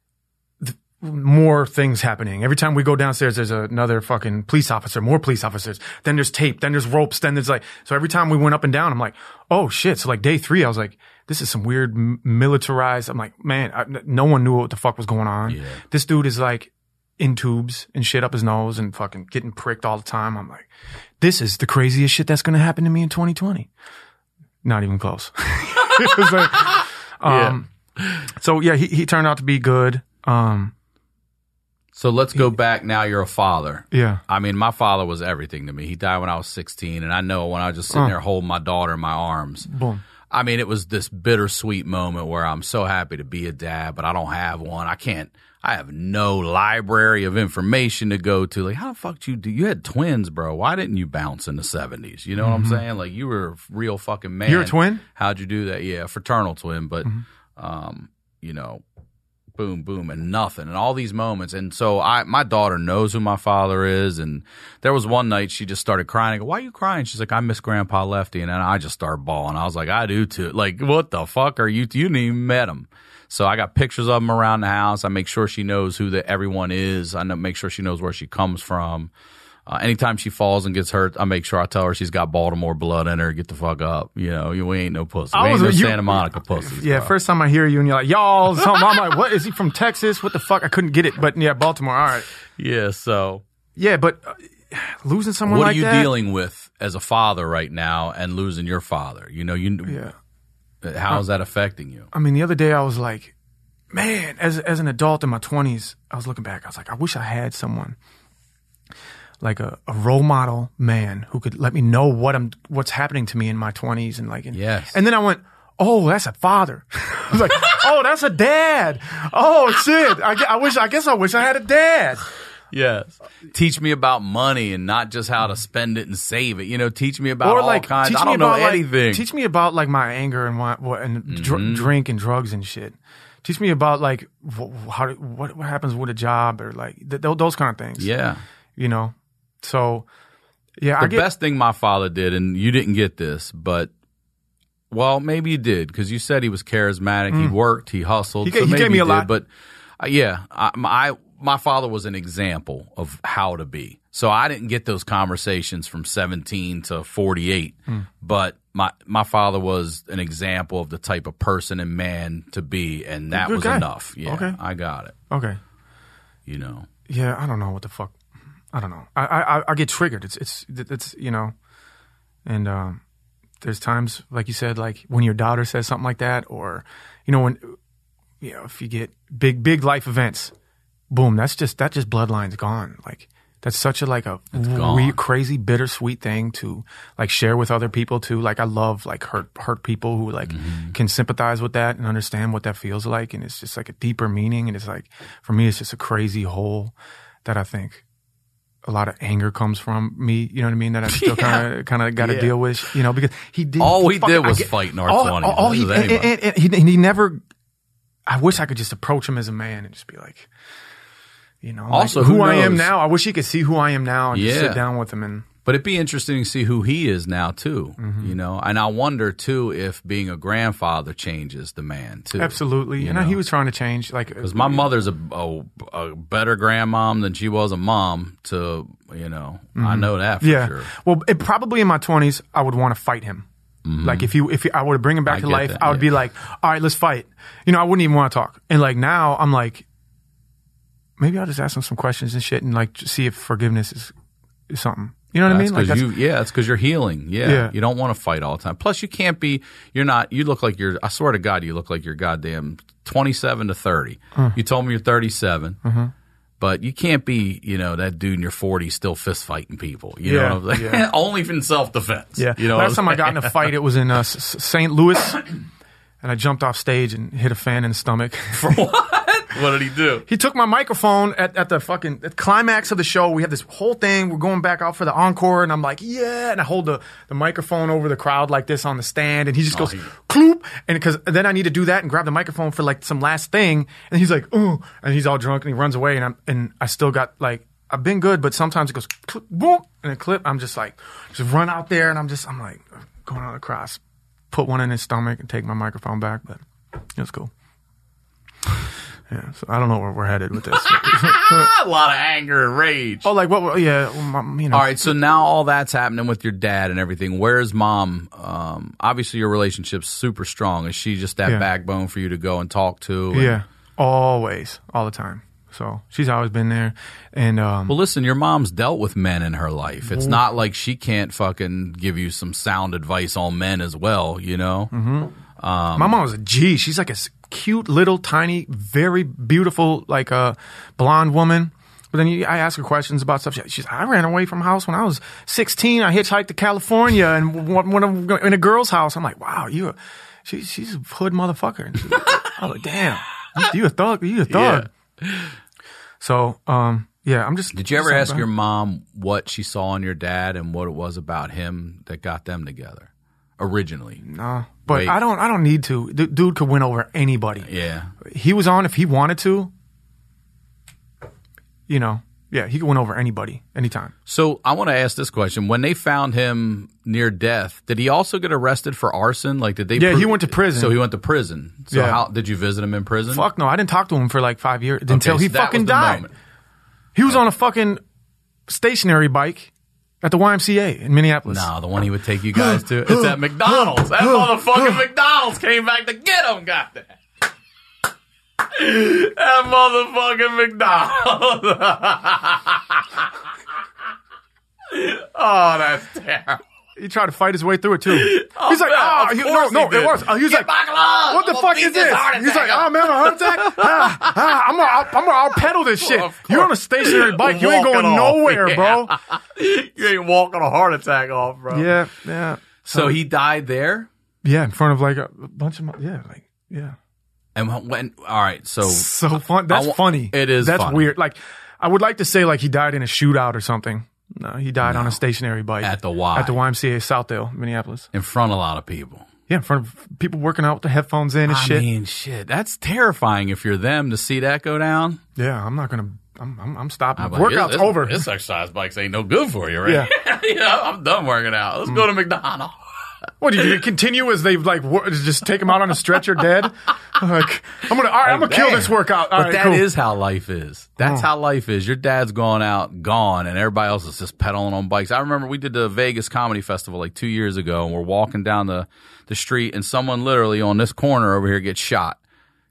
E: more things happening. Every time we go downstairs, there's another fucking police officer, more police officers. Then there's tape, then there's ropes, then there's so every time we went up and down, I'm like, oh shit. So like day 3, I was like, this is some weird militarized. I'm like, man, no one knew what the fuck was going on. Yeah. This dude is like, in tubes and shit up his nose and fucking getting pricked all the time. I'm like, this is the craziest shit that's going to happen to me in 2020. Not even close. It was like, So yeah, he turned out to be good.
C: So let's go back now. You're a father.
E: Yeah.
C: I mean, my father was everything to me. He died when I was 16. And I know when I was just sitting there holding my daughter in my arms,
E: boom.
C: I mean, it was this bittersweet moment where I'm so happy to be a dad, but I don't have one. I have no library of information to go to. Like, how the fuck did you do? You had twins, bro. Why didn't you bounce in the 70s? You know what I'm saying? Like, you were a real fucking man.
E: You're a twin?
C: How'd you do that? Yeah, fraternal twin, but, boom, boom, and nothing, and all these moments. And so my daughter knows who my father is, and there was one night she just started crying. I go, why are you crying? She's like, I miss Grandpa Lefty. And then I just started bawling. I was like, I do too. Like, what the fuck are you? You didn't even met him. So I got pictures of him around the house. I make sure she knows who everyone is. I make sure she knows where she comes from. Anytime she falls and gets hurt, I make sure I tell her she's got Baltimore blood in her. Get the fuck up. We ain't no pussy. We ain't no Santa Monica pussies.
E: Yeah, bro. First time I hear you and you're like, y'all, something. I'm like, what? Is he from Texas? What the fuck? I couldn't get it. But yeah, Baltimore. All right.
C: Yeah, so.
E: Yeah, but losing someone like that.
C: What are you dealing with as a father right now and losing your father?
E: Yeah.
C: How is that affecting you?
E: I mean, the other day I was like, man, as an adult in my 20s, I was looking back. I was like, I wish I had someone like a role model man who could let me know what's happening to me in my 20s and
C: yes.
E: And then I went, oh, that's a father. I was like, oh, that's a dad. Oh shit. I guess I wish I had a dad.
C: Yes. Teach me about money and not just how to spend it and save it. Teach me about all kinds. I don't know anything.
E: Teach me about like my anger and drink and drugs and shit. Teach me about like what happens with a job or like those kind of things.
C: Yeah.
E: So yeah.
C: The best thing my father did, and you didn't get this, but well, maybe you did because you said he was charismatic. He worked. He hustled.
E: He gave me a lot.
C: But my father was an example of how to be. So I didn't get those conversations from 17 to 48, but my father was an example of the type of person and man to be, and that was enough. Yeah, okay. I got it.
E: Okay.
C: Yeah,
E: I don't know what the fuck. I don't know. I get triggered. It's you know, and there's times, like you said, like when your daughter says something like that, or you know, when you know, if you get big life events, boom, that just bloodline's gone. Like that's such a weird, crazy, bittersweet thing to like share with other people too. Like I love like hurt people who like can sympathize with that and understand what that feels like, and it's just like a deeper meaning. And it's like for me, it's just a crazy hole that I think a lot of anger comes from me, you know what I mean? That I still kind of got to deal with, you know, because he did.
C: All he did was fight in R20.
E: And he never. I wish I could just approach him as a man and just be like, you know,
C: also
E: like who I am now. I wish he could see who I am now and just sit down with him and.
C: But it'd be interesting to see who he is now too, you know. And I wonder too if being a grandfather changes the man too.
E: Absolutely, and he was trying to change, like
C: because my mother's a better grandmom than she was a mom. To you know, I know that for sure.
E: Well, probably in my 20s, I would want to fight him. Like if I were to bring him back to life, I would be like, all right, let's fight. You know, I wouldn't even want to talk. And like now, I'm like, maybe I'll just ask him some questions and shit, and like see if forgiveness is something. You know what I mean? Like
C: it's because you're healing. Yeah. You don't want to fight all the time. Plus, you can't be, you look like I swear to God, you look like you're goddamn 27 to 30. You told me you're 37, but you can't be, you know, that dude in your 40s still fist fighting people. You know what I'm saying? Yeah. Only in self-defense.
E: Yeah.
C: You know
E: Last time I got in a fight, it was in St. Louis, and I jumped off stage and hit a fan in the stomach.
C: For what? What did he do?
E: He took my microphone at the fucking climax of the show. We had this whole thing. We're going back out for the encore, and I'm like, yeah. And I hold the microphone over the crowd like this on the stand, and he just goes, cloop. And because then I need to do that and grab the microphone for like some last thing. And he's like, ooh. And he's all drunk, and he runs away. And I still got like, I've been good, but sometimes it goes, clip, boom, and a clip. I'm just like, just run out there, and I'm like going on across, put one in his stomach and take my microphone back. But it was cool. Yeah, so I don't know where we're headed with this.
C: A lot of anger and rage.
E: Oh, like what? Yeah, you know.
C: All right, so now all that's happening with your dad and everything. Where's mom? Obviously, your relationship's super strong. Is she just that backbone for you to go and talk to?
E: Yeah, always, all the time. So she's always been there. And
C: well, listen, your mom's dealt with men in her life. It's not like she can't fucking give you some sound advice on men as well. You know.
E: My mom was a G. She's like a cute, little, tiny, very beautiful, like a blonde woman. But then I ask her questions about stuff. She's I ran away from house when I was 16. I hitchhiked to California and went in a girl's house. I'm like, wow, she's a hood motherfucker. And I'm like, damn, you a thug. You a thug. Yeah. So, I'm just.
C: Did you ever ask your mom what she saw in your dad and what it was about him that got them together? Originally.
E: No, but I don't need to. Dude could win over anybody.
C: Yeah.
E: He was on if he wanted to. You know, yeah, he could win over anybody, anytime.
C: So I want to ask this question. When they found him near death, did he also get arrested for arson? Like, did they?
E: Yeah, he went to prison.
C: So he went to prison. So how did you visit him in prison?
E: Fuck no, I didn't talk to him for like 5 years until he fucking died. Moment. He was on a fucking stationary bike at the YMCA in Minneapolis.
C: No, the one he would take you guys to. It's at McDonald's. That motherfucking McDonald's came back to get him, goddamn. That motherfucking McDonald's. Oh, that's terrible.
E: He tried to fight his way through it, too. He's like, it was. He was like, what the fuck is this? He's like, oh, man, a heart attack? I'm gonna out-pedal this shit. You're on a stationary bike. You ain't going nowhere, bro.
C: You ain't walking a heart attack off, bro.
E: Yeah.
C: So he died there?
E: Yeah, in front of like a bunch of, yeah.
C: And when, all right, so
E: fun. That's funny.
C: It is
E: That's
C: funny.
E: weird. Like, I would like to say like he died in a shootout or something. No, he died on a stationary bike.
C: At the Y.
E: At the YMCA Southdale, Minneapolis.
C: In front of a lot of people.
E: Yeah, in front of people working out with the headphones in and shit.
C: I mean, shit. That's terrifying if you're them to see that go down.
E: Yeah, I'm not going to, I'm stopping. Workout's over.
C: This exercise bikes ain't no good for you, right? Yeah. I'm done working out. Let's go to McDonald's.
E: What, do you continue as they like just take him out on a stretcher dead? Like, I'm gonna kill this workout.
C: But that is how life is. That's how life is. Your dad's gone, and everybody else is just pedaling on bikes. I remember we did the Vegas Comedy Festival like 2 years ago, and we're walking down the street, and someone literally on this corner over here gets shot.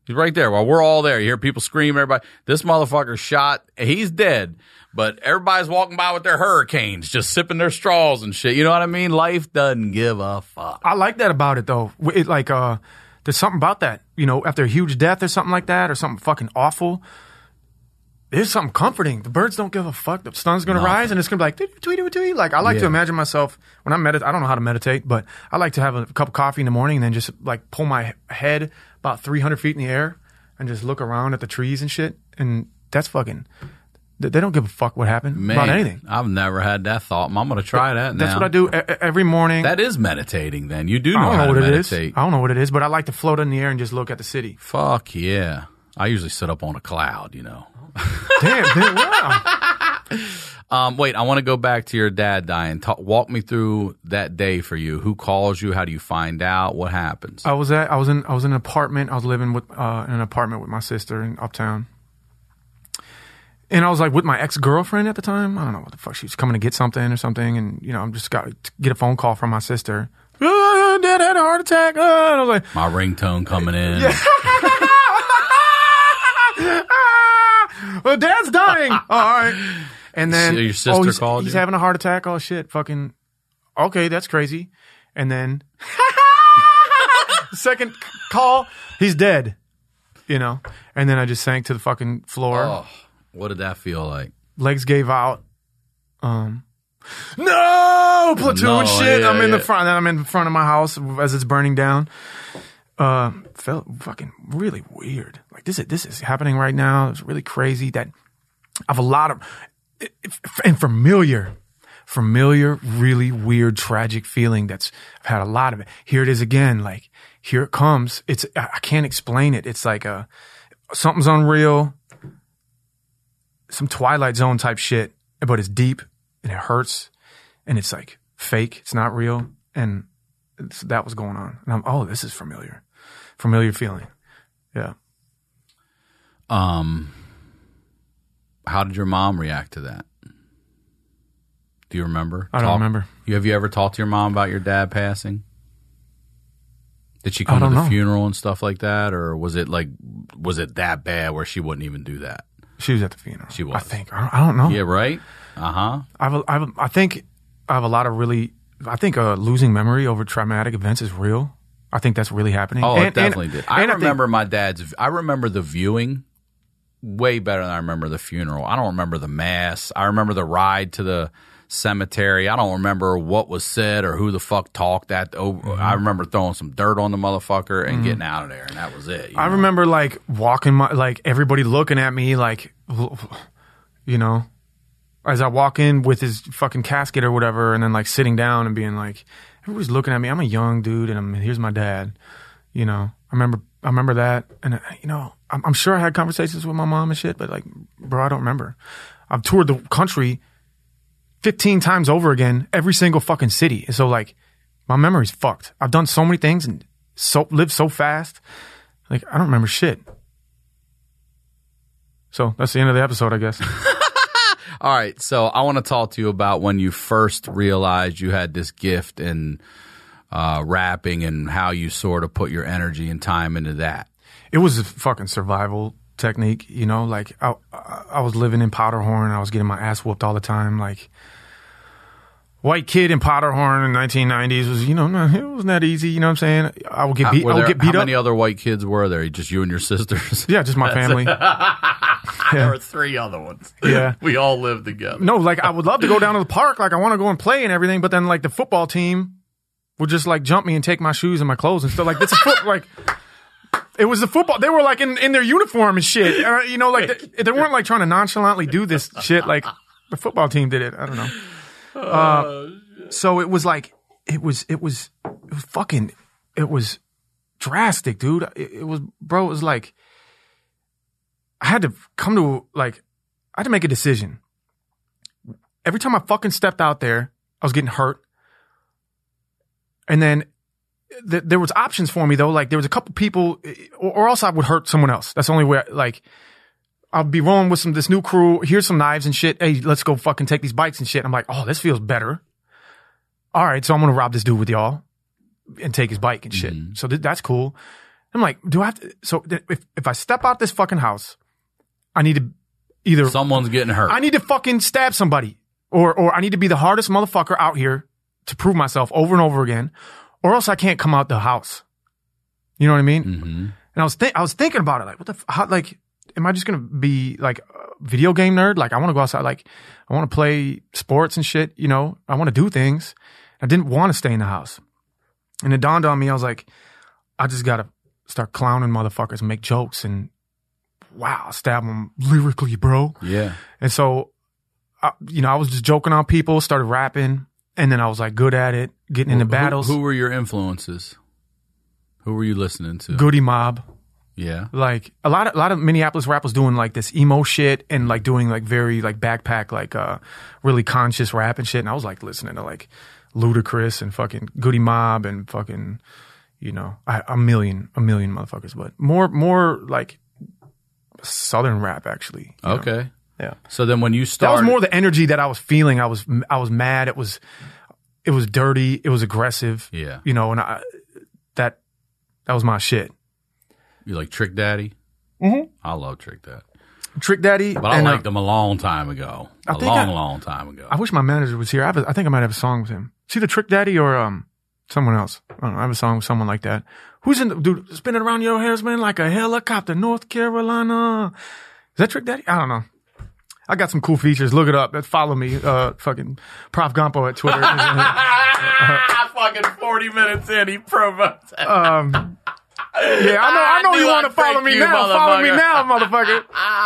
C: He's right there. While we're all there, you hear people scream, everybody. This motherfucker shot. He's dead. But everybody's walking by with their hurricanes, just sipping their straws and shit. You know what I mean? Life doesn't give a fuck.
E: I like that about it, though. It, like, there's something about that. You know, after a huge death or something like that, or something fucking awful, there's something comforting. The birds don't give a fuck. The sun's going to rise, and it's going to be like, tweet. Like, I like to imagine myself, when I meditate, I don't know how to meditate, but I like to have a cup of coffee in the morning and then just, like, pull my head about 300 feet in the air and just look around at the trees and shit. And that's fucking... They don't give a fuck what happened about anything.
C: I've never had that thought. I'm going to try that now.
E: That's what I do every morning.
C: That is meditating then. You do know how to meditate.
E: I don't know what it is, but I like to float in the air and just look at the city.
C: Fuck yeah. I usually sit up on a cloud, you know.
E: Damn, wow.
C: Wait, I want to go back to your dad dying. Walk me through that day for you. Who calls you? How do you find out? What happens?
E: I was in an apartment. I was living with in an apartment with my sister in Uptown. And I was like with my ex-girlfriend at the time. I don't know what the fuck. She was coming to get something or something. And, you know, I'm just got to get a phone call from my sister. Dad had a heart attack. And I was like,
C: my ringtone coming in.
E: Yeah. Well, Dad's dying. All right. And then
C: your sister called you?
E: He's having a heart attack. Oh, shit. Fucking. Okay, that's crazy. And then second call, he's dead. You know? And then I just sank to the fucking floor.
C: Oh. What did that feel like?
E: Legs gave out. No, platoon shit.
C: Yeah,
E: I'm in the front. I'm in front of my house as it's burning down. Felt fucking really weird. Like this is happening right now. It's really crazy that I have a lot of and familiar, really weird, tragic feeling. I've had a lot of it. Here it is again. Like here it comes. I can't explain it. It's like something's unreal. Some Twilight Zone type shit, but it's deep and it hurts and it's like fake. It's not real. And that was going on. And this is familiar. Familiar feeling. Yeah.
C: How did your mom react to that? Do you remember?
E: I don't remember.
C: Have you ever talked to your mom about your dad passing? Did she come to the funeral and stuff like that? Or was it that bad where she wouldn't even do that?
E: She was at the funeral.
C: She was.
E: I think. I don't know.
C: Yeah, right? Uh-huh.
E: I think I have a lot of really... I think losing memory over traumatic events is real. I think that's really happening.
C: Oh, it definitely did. I remember I remember the viewing way better than I remember the funeral. I don't remember the mass. I remember the ride to the cemetery. I don't remember what was said or who the fuck talked at. I remember throwing some dirt on the motherfucker and getting out of there, and that was it.
E: I remember like walking, like everybody looking at me, like, you know, as I walk in with his fucking casket or whatever, and then like sitting down and being like, everybody's looking at me. I'm a young dude, and here's my dad. You know, I remember that, and you know, I'm sure I had conversations with my mom and shit, but like, bro, I don't remember. I've toured the country 15 times over again, every single fucking city. And so like, my memory's fucked. I've done so many things and lived so fast. Like, I don't remember shit. So that's the end of the episode, I guess.
C: All right. So I want to talk to you about when you first realized you had this gift in rapping and how you sort of put your energy and time into that.
E: It was a fucking survival technique, you know, like I was living in Powderhorn. I was getting my ass whooped all the time. Like, white kid in Powderhorn in the 1990s was, you know, it wasn't that easy. You know what I'm saying? I would get beat up.
C: How many other white kids were there? Just you and your sisters?
E: Yeah, just my family.
C: There were 3 other ones.
E: Yeah.
C: We all lived together.
E: No, like I would love to go down to the park. Like I want to go and play and everything. But then like the football team would just like jump me and take my shoes and my clothes and stuff. Like it's like it was the football. They were like in their uniform and shit. You know, like they weren't like trying to nonchalantly do this shit. Like the football team did it. I don't know. So it was like it was drastic, dude. It was like I had to make a decision. Every time I fucking stepped out there, I was getting hurt. And then there was options for me though. Like there was a couple people, or else I would hurt someone else. That's the only way. Like I'll be rolling with this new crew. Here's some knives and shit. Hey, let's go fucking take these bikes and shit. I'm like, oh, this feels better. All right, so I'm gonna rob this dude with y'all and take his bike and shit. Mm-hmm. So that's cool. I'm like, do I have to? So if I step out this fucking house, I need to either
C: Someone's getting hurt.
E: I need to fucking stab somebody, or I need to be the hardest motherfucker out here to prove myself over and over again, or else I can't come out the house. You know what I mean?
C: Mm-hmm.
E: And I was thinking about it, like, what the how, like, am I just gonna be like a video game nerd? Like, I want to go outside, like, I want to play sports and shit. You know, I want to do things. I didn't want to stay in the house, and it dawned on me. I was like, I just gotta start clowning motherfuckers and make jokes and. Wow, stab them lyrically, bro.
C: Yeah.
E: And so, I was just joking on people, started rapping, and then I was like good at it, getting into battles.
C: Who were your influences? Who were you listening to?
E: Goody Mob.
C: Yeah.
E: Like a lot of Minneapolis rappers doing like this emo shit and like doing like very like backpack, like really conscious rap and shit. And I was like listening to like Ludacris and fucking Goody Mob and fucking, a million motherfuckers, but more like Southern rap, actually.
C: Okay.
E: Know? Yeah.
C: So then when you started...
E: That was more the energy that I was feeling. I was mad. It was dirty. It was aggressive.
C: Yeah.
E: And that was my shit.
C: You like Trick Daddy?
E: Mm-hmm.
C: I love Trick Daddy.
E: Trick Daddy.
C: But I liked him a long time ago. Long time ago.
E: I wish my manager was here. I think I might have a song with him. Is he the Trick Daddy or someone else? I don't know. I have a song with someone like that. Who's dude, spinning around your hairs, man, like a helicopter, North Carolina. Is that Trick Daddy? I don't know. I got some cool features. Look it up. Follow me, fucking Prof Gumpo at Twitter.
C: Fucking 40 minutes in, he promotes it.
E: Yeah, I know you want to follow me now. Follow me now, motherfucker.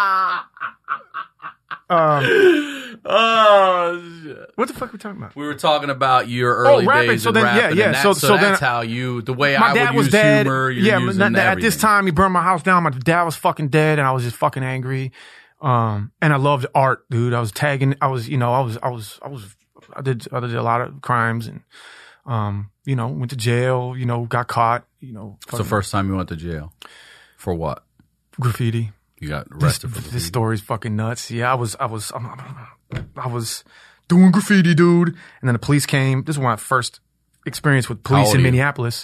C: Oh shit!
E: What the fuck are we talking about?
C: We were talking about your early
E: rapping.
C: days
E: So
C: of
E: then,
C: rapping.
E: yeah.
C: So
E: then
C: that's how the way
E: my
C: I
E: dad
C: would
E: was
C: use
E: dead.
C: humor.
E: At this time, he burned my house down. My dad was fucking dead, and I was just fucking angry. And I loved art, dude. I was tagging. I did a lot of crimes, and went to jail. Got caught.
C: It's the first time you went to jail for what?
E: Graffiti.
C: You got arrested for graffiti.
E: This story's fucking nuts. Yeah, I was doing graffiti, dude. And then the police came. This is my first experience with police in Minneapolis.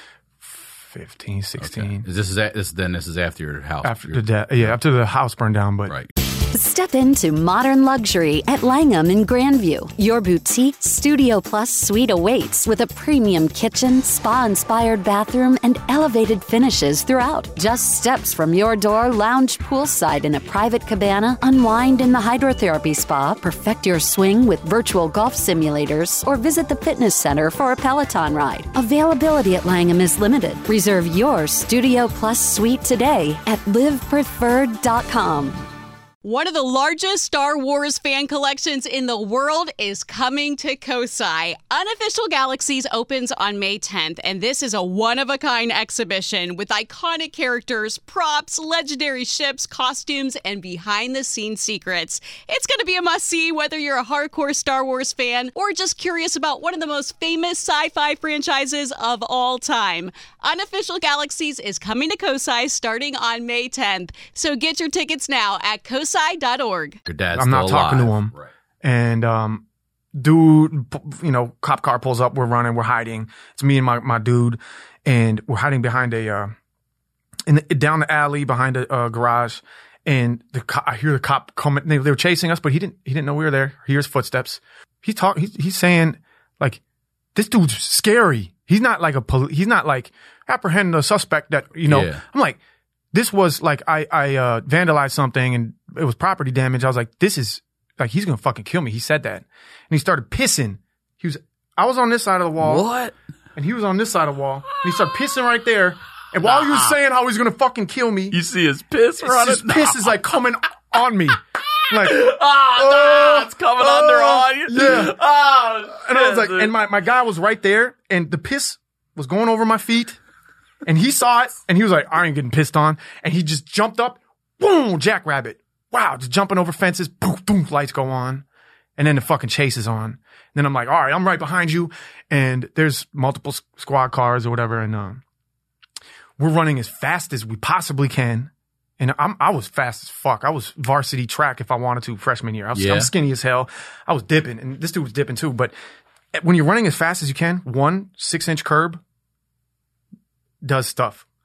E: 15, 16.
C: Okay. This is after your house.
E: After the house burned down, but
C: right.
A: Step into modern luxury at Langham in Grandview. Your boutique Studio Plus suite awaits with a premium kitchen, spa-inspired bathroom, and elevated finishes throughout. Just steps from your door, lounge poolside in a private cabana, unwind in the hydrotherapy spa, perfect your swing with virtual golf simulators, or visit the fitness center for a Peloton ride. Availability at Langham is limited. Reserve your Studio Plus suite today at livepreferred.com.
B: One of the largest Star Wars fan collections in the world is coming to Kosai. Unofficial Galaxies opens on May 10th, and this is a one-of-a-kind exhibition with iconic characters, props, legendary ships, costumes, and behind-the-scenes secrets. It's going to be a must-see whether you're a hardcore Star Wars fan or just curious about one of the most famous sci-fi franchises of all time. Unofficial Galaxies is coming to Kosai starting on May 10th, so get your tickets now at Kosai.org.
C: Your dad's
E: I'm not
C: still
E: talking
C: alive.
E: to him.
C: Right.
E: And dude, cop car pulls up. We're running. We're hiding. It's me and my dude, and we're hiding behind down the alley behind a garage. And I hear the cop coming. They were chasing us, but he didn't know we were there. He hears footsteps. He's saying like, this dude's scary. He's not like he's not like apprehending a suspect that
C: Yeah.
E: I'm like. This was like I vandalized something and it was property damage. I was like, this is like he's gonna fucking kill me. He said that, and he started pissing. I was on this side of the wall.
C: What?
E: And he was on this side of the wall, and he started pissing right there. And while he was saying how he's gonna fucking kill me,
C: You see his piss running?
E: his piss is like coming on me, like
C: it's coming under on you.
E: Yeah.
C: Oh,
E: and I was like,
C: dude.
E: and my guy was right there, and the piss was going over my feet. And he saw it, and he was like, I ain't getting pissed on. And he just jumped up, boom, jackrabbit. Wow, just jumping over fences, boom, boom, lights go on. And then the fucking chase is on. And then I'm like, all right, I'm right behind you. And there's multiple squad cars or whatever. And we're running as fast as we possibly can. And I was fast as fuck. I was varsity track if I wanted to freshman year. I'm skinny as hell. I was dipping, and this dude was dipping too. But when you're running as fast as you can, 1 6-inch curb does stuff.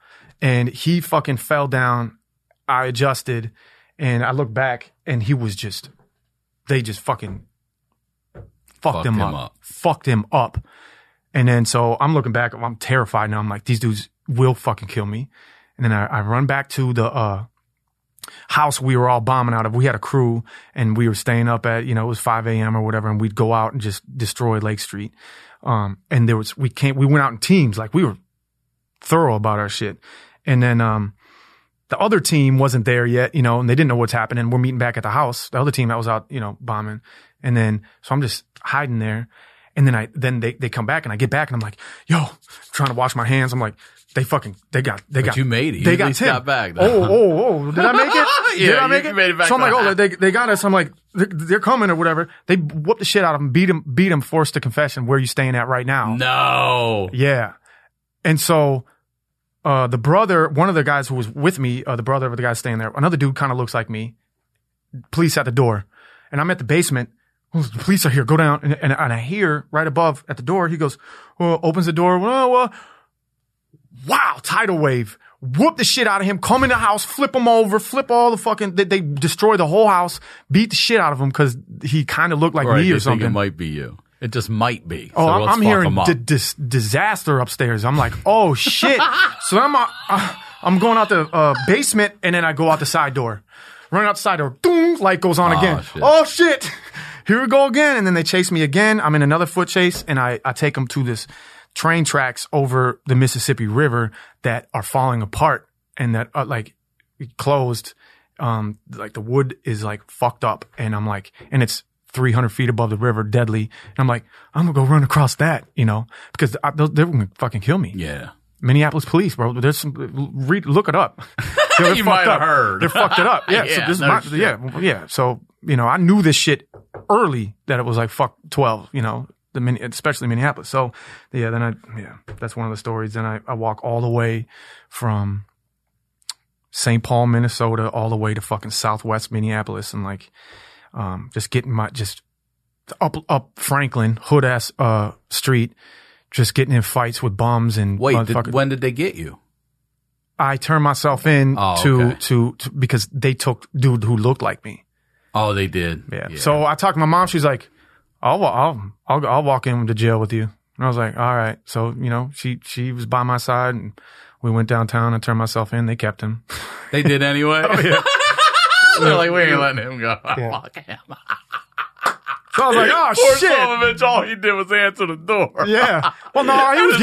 E: and he fucking fell down. I adjusted, and I looked back, and they just fucking fucked him up. Fucked him up. And then so I'm looking back, I'm terrified now. I'm like, these dudes will fucking kill me. And then I run back to the house we were all bombing out of. We had a crew, and we were staying up at, it was 5 a.m. or whatever, and we'd go out and just destroy Lake Street. And we went out in teams, like we were thorough about our shit. And then the other team wasn't there yet, and they didn't know what's happening. We're meeting back at the house. The other team that was out, bombing. And then, so I'm just hiding there. And then they come back, and I get back, and I'm like, yo, trying to wash my hands. I'm like, they got.
C: But you made it.
E: They got Tim.
C: Got back.
E: Oh, did I make it?
C: Yeah,
E: did I make it?
C: Made it back.
E: So I'm like, oh, they got us. I'm like, they're coming or whatever. They whooped the shit out of him, beat him, forced to confession. Where are you staying at right now?
C: No.
E: Yeah. And so, the brother, one of the guys who was with me, the brother of the guy staying there, another dude kind of looks like me. Police at the door. And I'm at the basement. Oh, the police are here. Go down. And I hear right above at the door, he goes, opens the door. Wow, tidal wave. Whoop the shit out of him. Come in the house, flip him over, flip all the fucking, they destroy the whole house, beat the shit out of him because he kind of looked like me or something.
C: Think it might be you. It just might be.
E: Oh,
C: so
E: I'm hearing disaster upstairs. I'm like, oh shit. So I'm going out the basement, and then I go out the side door. Running out the side door. Doom, light goes on again.
C: Shit.
E: Oh shit. Here we go again. And then they chase me again. I'm in another foot chase, and I take them to this train tracks over the Mississippi River that are falling apart, and that closed. Like the wood is like fucked up, and I'm like, and it's 300 feet above the river, deadly. And I'm like, I'm gonna go run across that, because they're gonna fucking kill me.
C: Yeah.
E: Minneapolis police, bro. There's some, look it up.
C: You might have heard.
E: They're fucked it up. Yeah.
C: Yeah,
E: So this is yeah. So, I knew this shit early that it was like fuck 12, especially Minneapolis. So yeah, that's one of the stories. Then I walk all the way from St. Paul, Minnesota, all the way to fucking Southwest Minneapolis, and just getting up Franklin, hood ass, street, just getting in fights with bums and
C: when did they get you?
E: I turned myself in to because they took dude who looked like me.
C: Oh, they did.
E: Yeah. So I talked to my mom. She's like, I'll walk into jail with you. And I was like, all right. So, she was by my side, and we went downtown and turned myself in. They kept him.
C: They did anyway?
E: Oh, yeah.
C: They're like, we ain't letting him go.
E: Yeah.
C: Fuck him.
E: So I was like, oh
C: Poor
E: shit.
C: Solomovich, all he did was answer the door.
E: Yeah. Well, no, he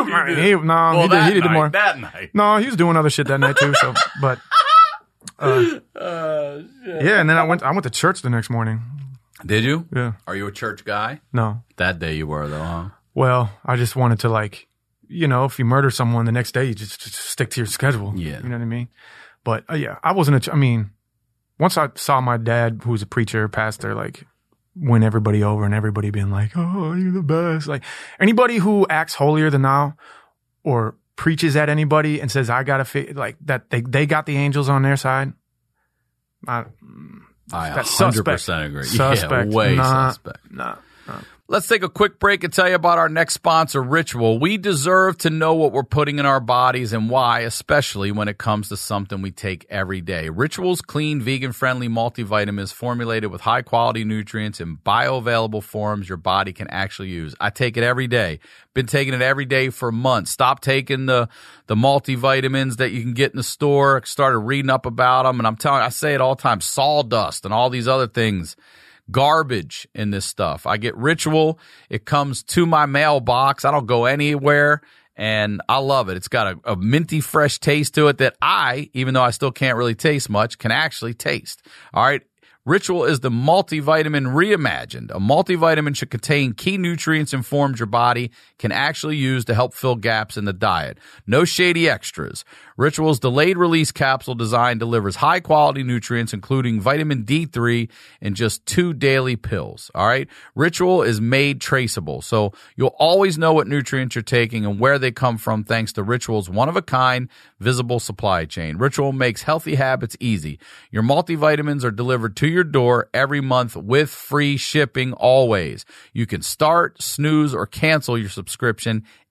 E: did more.
C: That night.
E: No, he was doing other shit that night too. So, but,
C: Shit.
E: yeah. And then I went to church the next morning.
C: Did you?
E: Yeah.
C: Are you a church guy?
E: No.
C: That day you were though, huh?
E: Well, I just wanted to if you murder someone the next day, you just stick to your schedule.
C: Yeah.
E: You know what I mean? But yeah, I wasn't once I saw my dad, who's a preacher, pastor, win everybody over and everybody being like, oh, you're the best. Like anybody who acts holier than thou or preaches at anybody and says, I got to that they got the angels on their side.
C: I
E: that's
C: 100% agree.
E: Suspect.
C: Yeah, way suspect.
E: Nah.
C: Let's take a quick break and tell you about our next sponsor, Ritual. We deserve to know what we're putting in our bodies and why, especially when it comes to something we take every day. Ritual's clean, vegan-friendly multivitamins formulated with high-quality nutrients in bioavailable forms your body can actually use. I take it every day. Been taking it every day for months. Stop taking the multivitamins that you can get in the store. Started reading up about them, and I'm telling you, I say it all the time, sawdust and all these other things. Garbage in this stuff. I get Ritual. It comes to my mailbox. I don't go anywhere, and I love it. It's got a minty fresh taste to it that I, even though I still can't really taste much, can actually taste. All right. Ritual is the multivitamin reimagined. A multivitamin should contain key nutrients and forms your body can actually use to help fill gaps in the diet. No shady extras. Ritual's delayed release capsule design delivers high quality nutrients, including vitamin D3 in just 2 daily pills. All right. Ritual is made traceable, so you'll always know what nutrients you're taking and where they come from thanks to Ritual's one-of-a-kind visible supply chain. Ritual makes healthy habits easy. Your multivitamins are delivered to your door every month with free shipping always. You can start, snooze, or cancel your subscription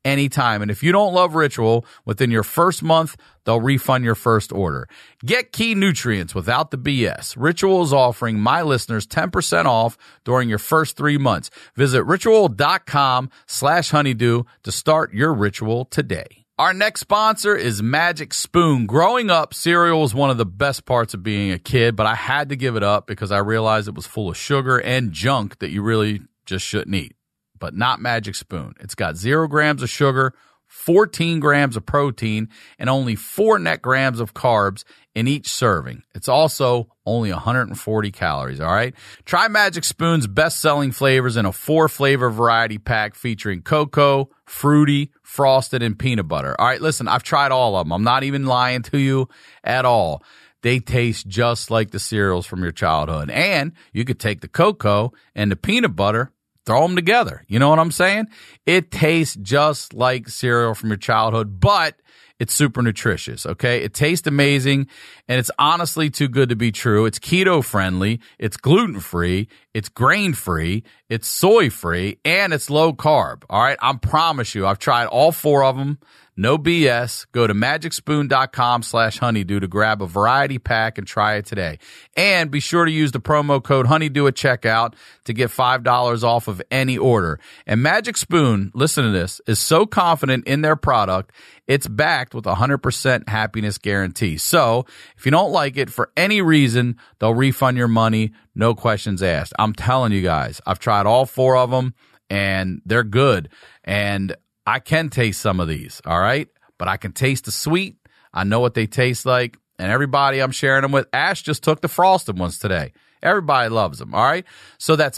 C: anytime. And if you don't love Ritual, within your first month, they'll refund your first order. Get key nutrients without the BS. Ritual is offering my listeners 10% off during your first 3 months. Visit ritual.com/honeydew to start your ritual today. Our next sponsor is Magic Spoon. Growing up, cereal was one of the best parts of being a kid, but I had to give it up because I realized it was full of sugar and junk that you really just shouldn't eat. But not Magic Spoon. It's got 0 grams of sugar, 14 grams of protein, and only 4 net grams of carbs in each serving. It's also only 140 calories, all right? Try Magic Spoon's best-selling flavors in a 4-flavor variety pack featuring cocoa, fruity, frosted, and peanut butter. All right, listen, I've tried all of them. I'm not even lying to you at all. They taste just like the cereals from your childhood. And you could take the cocoa and the peanut butter, throw them together. You know what I'm saying? It tastes just like cereal from your childhood, but it's super nutritious, okay? It tastes amazing, and it's honestly too good to be true. It's keto-friendly, it's gluten-free, it's grain-free, it's soy-free, and it's low-carb, all right? I promise you, I've tried all 4 of them. No BS. Go to magicspoon.com/honeydew to grab a variety pack and try it today. And be sure to use the promo code honeydew at checkout to get $5 off of any order. And Magic Spoon, listen to this, is so confident in their product, it's backed with a 100% happiness guarantee. So if you don't like it for any reason, they'll refund your money, no questions asked. I'm telling you guys, I've tried all 4 of them, and they're good. And I can taste some of these, all right? But I can taste the sweet. I know what they taste like. And everybody I'm sharing them with, Ash just took the frosted ones today. Everybody loves them, all right? So that's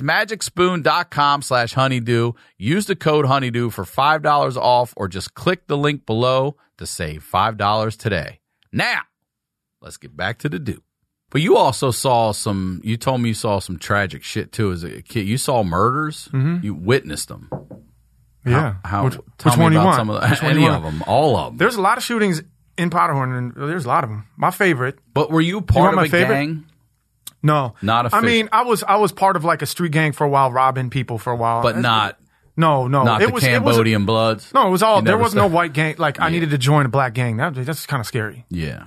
C: magicspoon.com/honeydew. Use the code honeydew for $5 off, or just click the link below to save $5 today. Now, let's get back to the do. But you also you told me you saw some tragic shit too as a kid. You saw murders? Mm-hmm. You witnessed them.
E: Yeah.
C: Which one do you want? Some of any of them, all of them.
E: There's a lot of shootings in Powderhorn, and there's a lot of them. My favorite.
C: But were you part of a gang?
E: No,
C: not official.
E: I mean, I was part of like a street gang for a while, robbing people for a while,
C: but not.
E: No,
C: not the Cambodian Bloods.
E: No, it was all. There was no white gang. Like I needed to join a black gang. That's kind of scary.
C: Yeah.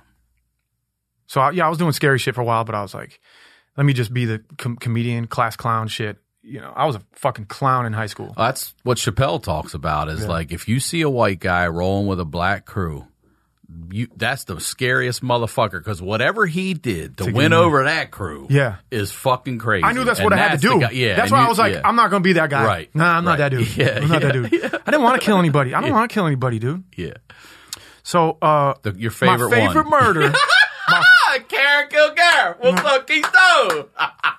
E: So I was doing scary shit for a while, but I was like, let me just be the comedian, class clown shit. You know, I was a fucking clown in high school.
C: That's what Chappelle talks about is like, if you see a white guy rolling with a black crew, that's the scariest motherfucker, because whatever he did to win over that crew is fucking crazy.
E: I knew that's what I had to do. That's why I was like, I'm not going to be that guy.
C: Right.
E: Nah, I'm not that dude. I'm not that dude. I didn't want to kill anybody. I don't want to kill anybody, dude.
C: Yeah.
E: So,
C: your favorite
E: my favorite murder.
C: Karen Kilgore. What's up, Keystone?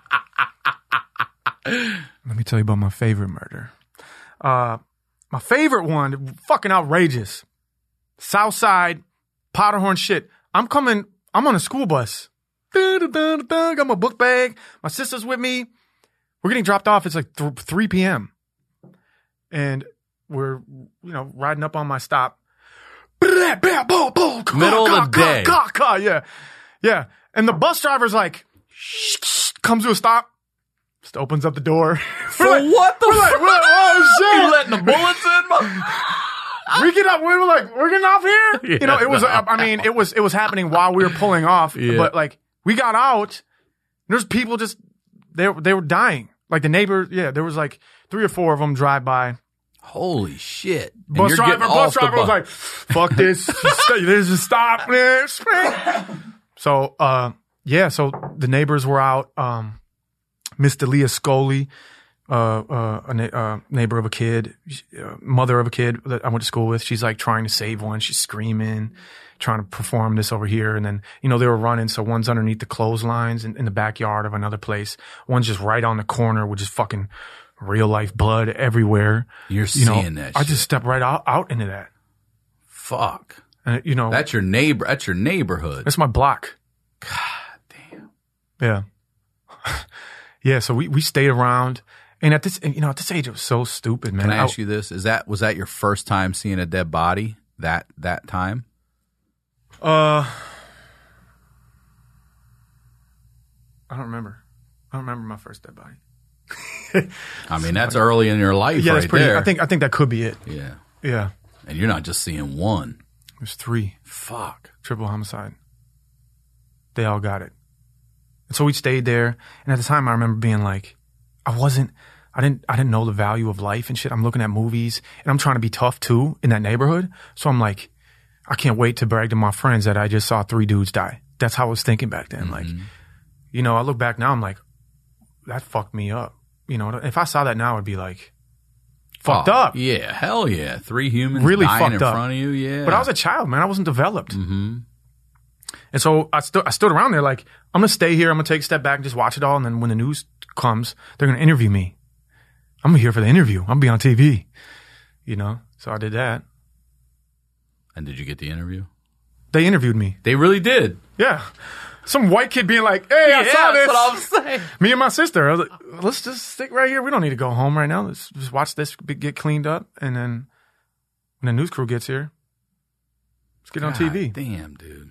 E: Let me tell you about my favorite murder. My favorite one, fucking outrageous. Southside, Powderhorn shit. I'm on a school bus. Got my book bag. My sister's with me. We're getting dropped off. It's like 3 p.m. And we're, riding up on my stop.
C: Middle of the day.
E: Yeah. And the bus driver's like, comes to a stop. Just opens up the door.
C: What the fuck?
E: Oh shit!
C: You letting the bullets in?
E: We get up. We're getting off here. Yeah, it was. It was happening while we were pulling off. Yeah. But like, we got out. There's people just they were dying. Like the neighbors. Yeah, there was like 3 or 4 of them drive by.
C: Holy shit!
E: Bus driver was like, "Fuck this! Just stop this." So so the neighbors were out. Miss Delia Scully, a neighbor of a kid, mother of a kid that I went to school with. She's like trying to save one. She's screaming, trying to perform this over here. And then, they were running. So one's underneath the clotheslines in the backyard of another place. One's just right on the corner with just fucking real life blood everywhere.
C: You're seeing that shit.
E: I just stepped right out into that.
C: Fuck.
E: And,
C: that's your neighbor. That's your neighborhood.
E: That's my block.
C: God damn.
E: Yeah. Yeah, so we stayed around, and at this age, it was so stupid, man.
C: Can I ask you this? Was that your first time seeing a dead body? That time?
E: I don't remember. I don't remember my first dead body.
C: I mean, that's early in your life, right?
E: That's pretty.
C: There.
E: I think that could be it.
C: Yeah.
E: Yeah.
C: And you're not just seeing one.
E: There's 3.
C: Fuck.
E: Triple homicide. They all got it. And so we stayed there. And at the time I remember being like, I didn't know the value of life and shit. I'm looking at movies and I'm trying to be tough too in that neighborhood. So I'm like, I can't wait to brag to my friends that I just saw 3 dudes die. That's how I was thinking back then. Like, you know, I look back now, I'm like, that fucked me up. You know, if I saw that now, I'd be like, fucked up.
C: Yeah, hell yeah. 3 humans
E: really
C: dying
E: fucked
C: in
E: up.
C: front of you, yeah.
E: But I was a child, man. I wasn't developed. And so I stood around there like, I'm going to stay here. I'm going to take a step back and just watch it all. And then when the news comes, they're going to interview me. I'm here for the interview. I'm going to be on TV. You know? So I did that.
C: And did you get the interview?
E: They interviewed me.
C: They really did?
E: Yeah. Some white kid being like, hey, I saw this.
C: That's what I'm saying.
E: Me and my sister. I was like, let's just stick right here. We don't need to go home right now. Let's just watch this get cleaned up. And then when the news crew gets here, let's get on TV.
C: Damn, dude.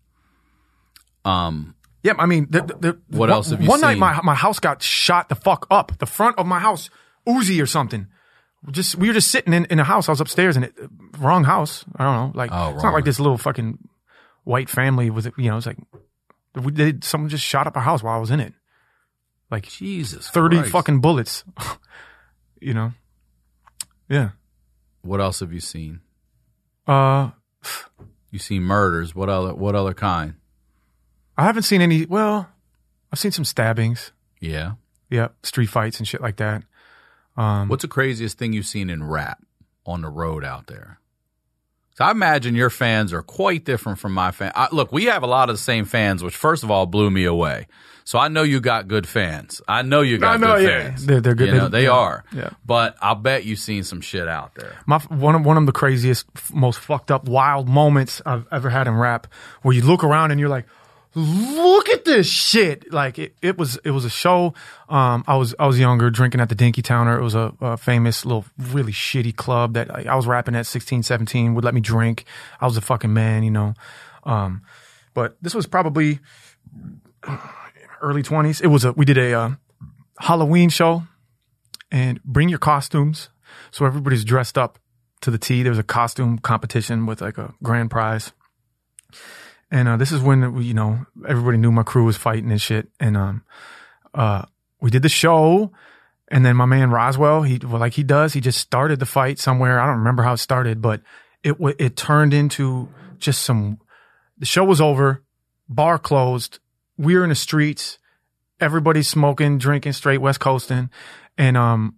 E: Yeah, I mean,
C: what else have you
E: one
C: seen?
E: night my house got shot the fuck up. The front of my house, Uzi or something. We were just sitting in a house. I was upstairs and wrong house. I don't know. Like, it's not like this little fucking white family with, you know, it's like, someone just shot up our house while I was in it. Like,
C: Jesus
E: 30
C: Christ.
E: fucking bullets. You know? Yeah.
C: What else have you seen?
E: You
C: seen murders. What other kind?
E: I haven't seen any, well, I've seen some stabbings.
C: Yeah.
E: Yeah. Street fights and shit like that.
C: What's the craziest thing you've seen in rap on the road out there? So I imagine your fans are quite different from my fans. Look, we have a lot of the same fans, which first of all blew me away. So I know you got good fans. I know you got good fans.
E: They're good.
C: You know, they are.
E: Yeah.
C: But I'll bet you've seen some shit out there.
E: One of the craziest, most fucked up, wild moments I've ever had in rap, where you look around and you're like, look at this shit. Like it was a show. I was younger, drinking at the Dinky Towner. It was a famous little really shitty club that I was rapping at 16, 17, would let me drink. I was a fucking man, you know. But this was probably early 20s. We did a Halloween show, and bring your costumes. So everybody's dressed up to the T. There was a costume competition with like a grand prize. And this is when, you know, everybody knew my crew was fighting and shit. And we did the show, and then my man Roswell, he just started the fight somewhere. I don't remember how it started, but it turned into just the show was over, bar closed, we were in the streets, everybody's smoking, drinking, straight West Coasting, and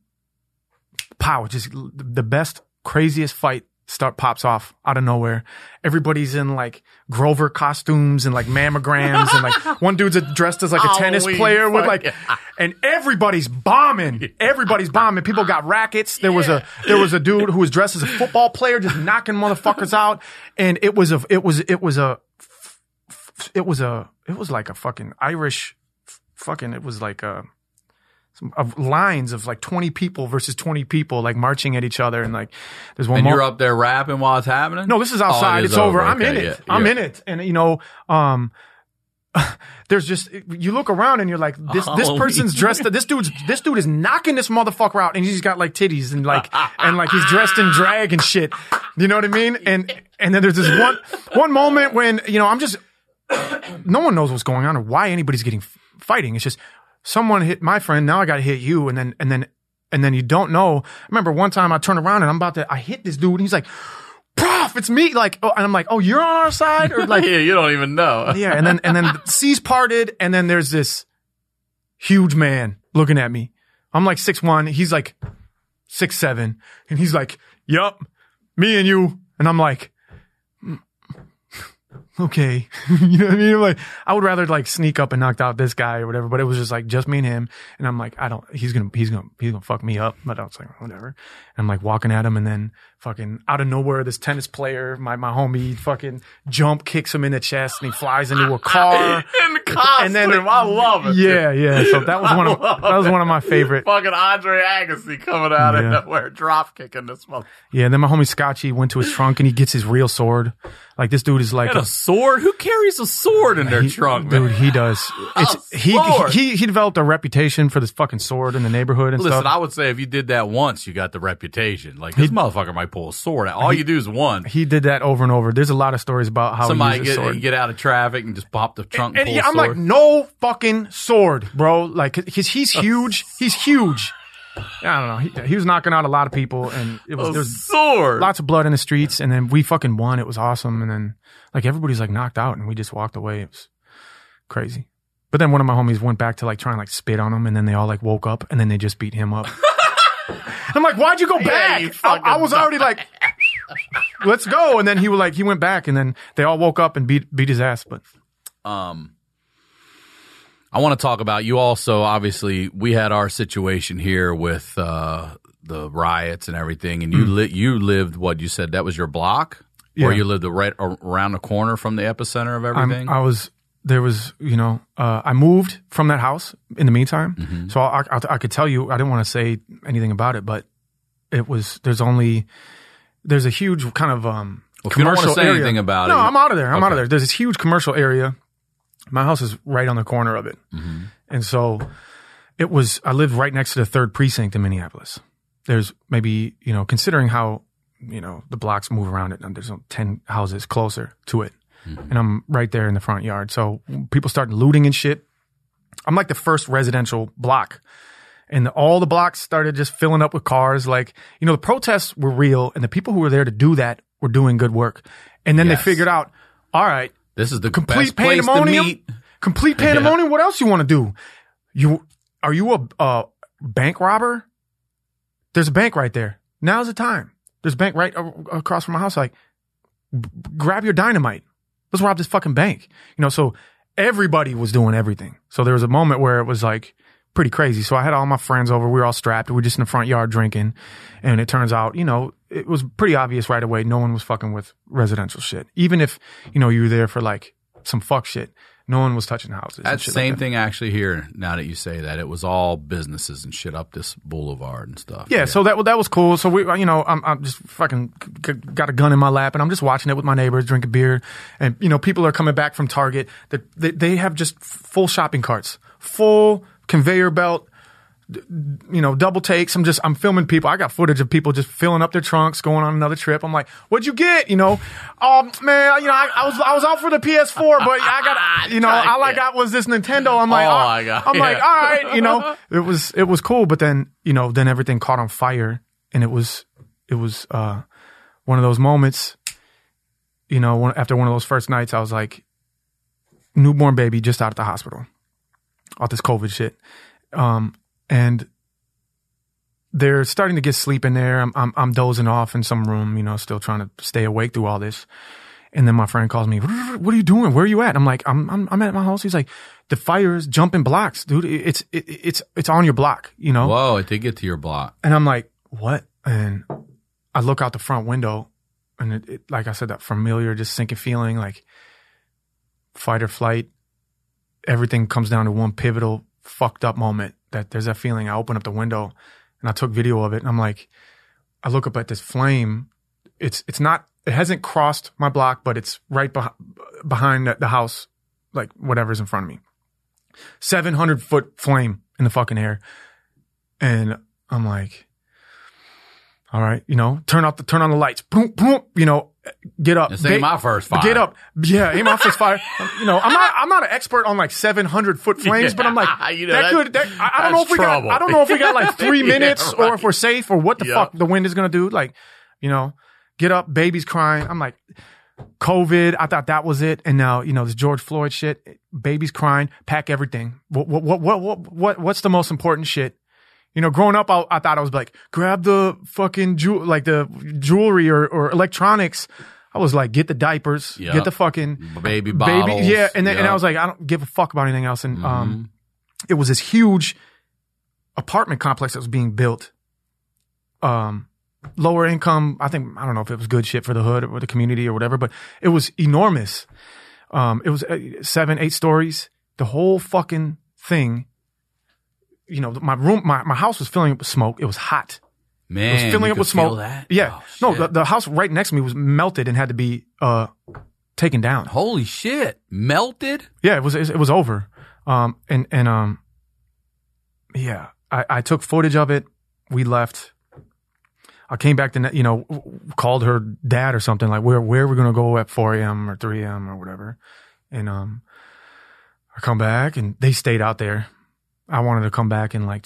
E: just the best, craziest fight pops off out of nowhere. Everybody's in like Grover costumes and like mammograms, and like one dude's dressed as like a tennis player with like, and everybody's bombing. Everybody's bombing. People got rackets. There was a dude who was dressed as a football player, just knocking motherfuckers out. And it was like a fucking Irish fucking, it was like of lines of like 20 people versus 20 people like marching at each other, and like there's one.
C: And you're up there rapping while it's happening?
E: No, this is outside. It's over. I'm in it.
C: Yeah,
E: I'm in it. And you know, there's just, you look around and you're like, this person's dressed. This dude is knocking this motherfucker out, and he's got like titties and like he's dressed in drag and shit. You know what I mean? And then there's this one moment when, you know, I'm just, no one knows what's going on or why anybody's getting fighting. It's just, someone hit my friend, now I got to hit you, and then you don't know. I remember one time I turned around and I hit this dude, and he's like, "Prof, it's me!" Like, oh, and I'm like, "Oh, you're on our side?" Or like,
C: yeah, you don't even know.
E: Yeah, and then the seas parted, and then there's this huge man looking at me. I'm like 6'1", he's like 6'7", and he's like, "Yup, me and you," and I'm like, okay. You know what I mean? Like, I would rather like sneak up and knock out this guy or whatever, but it was just me and him. And I'm like, he's gonna fuck me up. But I was like, whatever. And I'm like walking at him, and then fucking out of nowhere, this tennis player, my homie, fucking jump kicks him in the chest, and he flies into a car.
C: In the costume. And then I love it.
E: Yeah, yeah. So that was one of my favorite.
C: Fucking Andre Agassi coming out of nowhere, drop kicking this motherfucker.
E: Yeah, and then my homie Scotchy went to his trunk, and he gets his real sword. Like, this dude is like
C: a sword? Who carries a sword in their trunk, man?
E: Dude, he does. He developed a reputation for this fucking sword in the neighborhood and stuff.
C: Listen, I would say if you did that once, you got the reputation. Like, this motherfucker might pull a sword out. All you do is one.
E: He did that over and over. There's a lot of stories about how
C: somebody
E: he used a sword.
C: get out of traffic and just pop the trunk and pull a
E: I'm
C: sword.
E: like, no fucking sword, bro. Like, because he's huge. He's huge. I don't know. He was knocking out a lot of people, and there was
C: sword.
E: Lots of blood in the streets, and then we fucking won. It was awesome, and then like everybody's like knocked out, and we just walked away. It was crazy. But then one of my homies went back to like try and like spit on him, and then they all like woke up, and then they just beat him up. I'm like, why'd you go back? I was already like, let's go, and then he went back, and then they all woke up and beat his ass. But
C: I want to talk about you also. Obviously, we had our situation here with the riots and everything, and you lived what you said that was your block, or you lived right around the corner from the epicenter of everything. I moved from that house in the meantime, so I could tell you. I didn't want to say anything about it, but there's a huge kind of if you don't want to say anything about it,
E: no, I'm out of there. I'm out of there. There's this huge commercial area. My house is right on the corner of it. And so I lived right next to the 3rd precinct in Minneapolis. There's maybe, considering how, the blocks move around it, and there's 10 houses closer to it. And I'm right there in the front yard. So people started looting and shit. I'm like the first residential block. And all the blocks started just filling up with cars. Like, the protests were real, and the people who were there to do that were doing good work. And then they figured out, all right,
C: this is the
E: complete
C: best place to meet.
E: Complete pandemonium. Yeah. What else you want to do? Are you a bank robber? There's a bank right there. Now's the time. There's a bank right across from my house. Like, grab your dynamite. Let's rob this fucking bank. So everybody was doing everything. So there was a moment where it was like pretty crazy. So I had all my friends over. We were all strapped. We were just in the front yard drinking. And it turns out, it was pretty obvious right away. No one was fucking with residential shit. Even if, you were there for like some fuck shit, no one was touching houses.
C: That's the same thing actually here. Now that you say that, it was all businesses and shit up this boulevard and stuff.
E: Yeah. So that was cool. So I'm just fucking got a gun in my lap, and I'm just watching it with my neighbors, drinking beer. And, people are coming back from Target. They have just full shopping carts, full conveyor belt, double takes. I'm filming people. I got footage of people just filling up their trunks, going on another trip. I'm like, what'd you get? Oh man, I was out for the PS4, but I got, all I got was this Nintendo. I'm like, like, all right, it was cool. But then, then everything caught on fire, and it was one of those moments, after one of those first nights, I was like, newborn baby just out of the hospital, off this COVID shit. And they're starting to get sleep in there. I'm dozing off in some room, still trying to stay awake through all this. And then my friend calls me, what are you doing? Where are you at? I'm like, I'm at my house. He's like, the fire is jumping blocks, dude. It's on your block,
C: Whoa, it did get to your block.
E: And I'm like, what? And I look out the front window, and it like I said, that familiar, just sinking feeling, like fight or flight. Everything comes down to one pivotal fucked up moment. That there's that feeling. I open up the window and I took video of it, and I'm like, I look up at this flame. It hasn't crossed my block, but it's right behind the house, like whatever's in front of me. 700-foot flame in the fucking air. And I'm like, all right, turn on the lights. Boom, boom, get up.
C: This ain't my first fire.
E: Get up. Yeah, ain't my first fire. I'm not an expert on like 700-foot flames, but I'm like, I don't know if we got like 3 minutes or if we're safe or what the fuck the wind is going to do. Like, get up, baby's crying. I'm like, COVID, I thought that was it. And now, this George Floyd shit, baby's crying, pack everything. What's the most important shit? Growing up, I thought I was like, grab the fucking the jewelry or electronics. I was like, get the diapers, get the fucking
C: baby bottles.
E: Yeah. And then, and I was like, I don't give a fuck about anything else. And, it was this huge apartment complex that was being built. Lower income. I don't know if it was good shit for the hood or the community or whatever, but it was enormous. It was 7-8 stories. The whole fucking thing. My room, my house was filling up with smoke. It was hot.
C: Man,
E: it was filling up with smoke.
C: That?
E: Yeah.
C: Oh,
E: no, the house right next to me was melted and had to be taken down.
C: Holy shit. Melted?
E: Yeah, it was over. Yeah, I took footage of it. We left. I came back to, called her dad or something, like, where are we going to go at 4 a.m. or 3 a.m. or whatever. And I come back and they stayed out there. I wanted to come back and like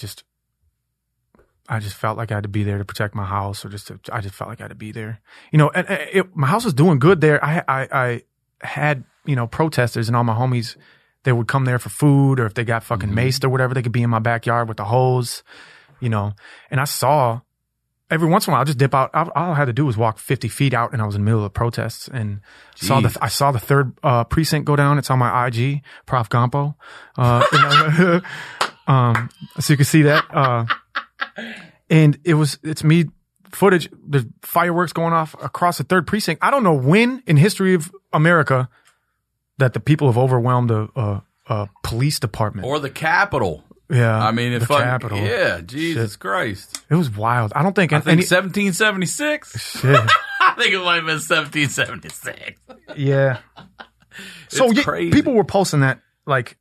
E: I just felt like I had to be there to protect my house, or I just felt like I had to be there. My house was doing good there. I had, protesters and all my homies, they would come there for food, or if they got fucking maced or whatever, they could be in my backyard with the hose, and I saw every once in a while, I'll just dip out. All I had to do was walk 50 feet out, and I was in the middle of the protests, and I saw the third precinct go down. It's on my IG, Prof Gampo. So you can see that. And it's me footage. There's fireworks going off across the third precinct. I don't know when in history of America that the people have overwhelmed a police department
C: or the Capitol.
E: Yeah,
C: I mean,
E: the Capitol.
C: Yeah, Jesus Christ,
E: it was wild. I think
C: 1776.
E: Shit.
C: I think it might have been 1776.
E: Yeah. So
C: crazy.
E: People were posting that like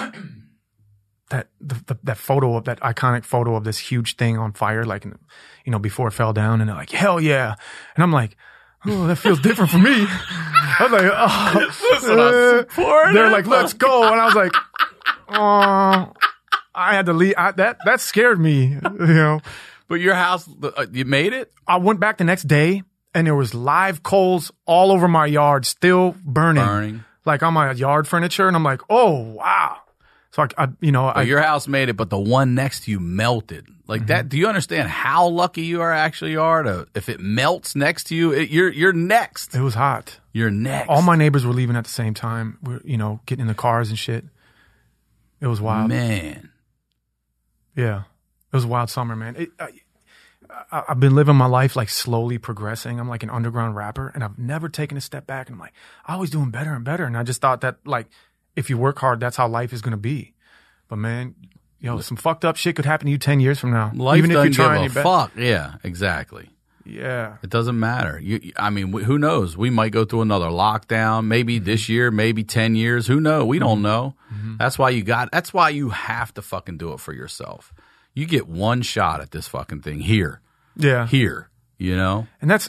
E: that photo of that iconic photo of this huge thing on fire, like before it fell down, and they're like, hell yeah, and I'm like, oh, that feels different for me. I was like, oh, they're like, let's go, and I was like, oh. I had to leave. That scared me,
C: But your house, you made it?
E: I went back the next day, and there was live coals all over my yard, still burning. Like on my yard furniture, and I'm like, oh wow. So
C: your house made it, but the one next to you melted. Like that. Do you understand how lucky you actually are to if it melts next to you? You're next.
E: It was hot.
C: You're next.
E: All my neighbors were leaving at the same time. We're getting in the cars and shit. It was wild,
C: man.
E: Yeah, it was a wild summer, man. I've been living my life like slowly progressing. I'm like an underground rapper, and I've never taken a step back. And I'm like, I'm always doing better and better. And I just thought that like, if you work hard, that's how life is going to be. But man, some fucked up shit could happen to you 10 years from now.
C: Life
E: even if you're
C: doesn't
E: trying
C: give
E: your
C: a fuck. Yeah, exactly.
E: Yeah.
C: It doesn't matter. Who knows? We might go through another lockdown, maybe this year, maybe 10 years. Who knows? We don't know. Mm-hmm. That's why you have to fucking do it for yourself. You get one shot at this fucking thing here.
E: Yeah.
C: Here,
E: And that's,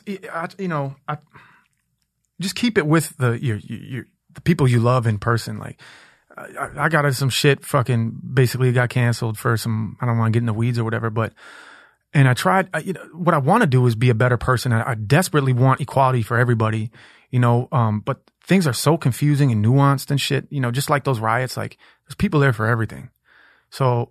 E: just keep it with the people you love in person. Like, I got some shit fucking basically got canceled for some, I don't want to get in the weeds or whatever, and I tried, what I want to do is be a better person. I desperately want equality for everybody, but things are so confusing and nuanced and shit, just like those riots, like there's people there for everything. So,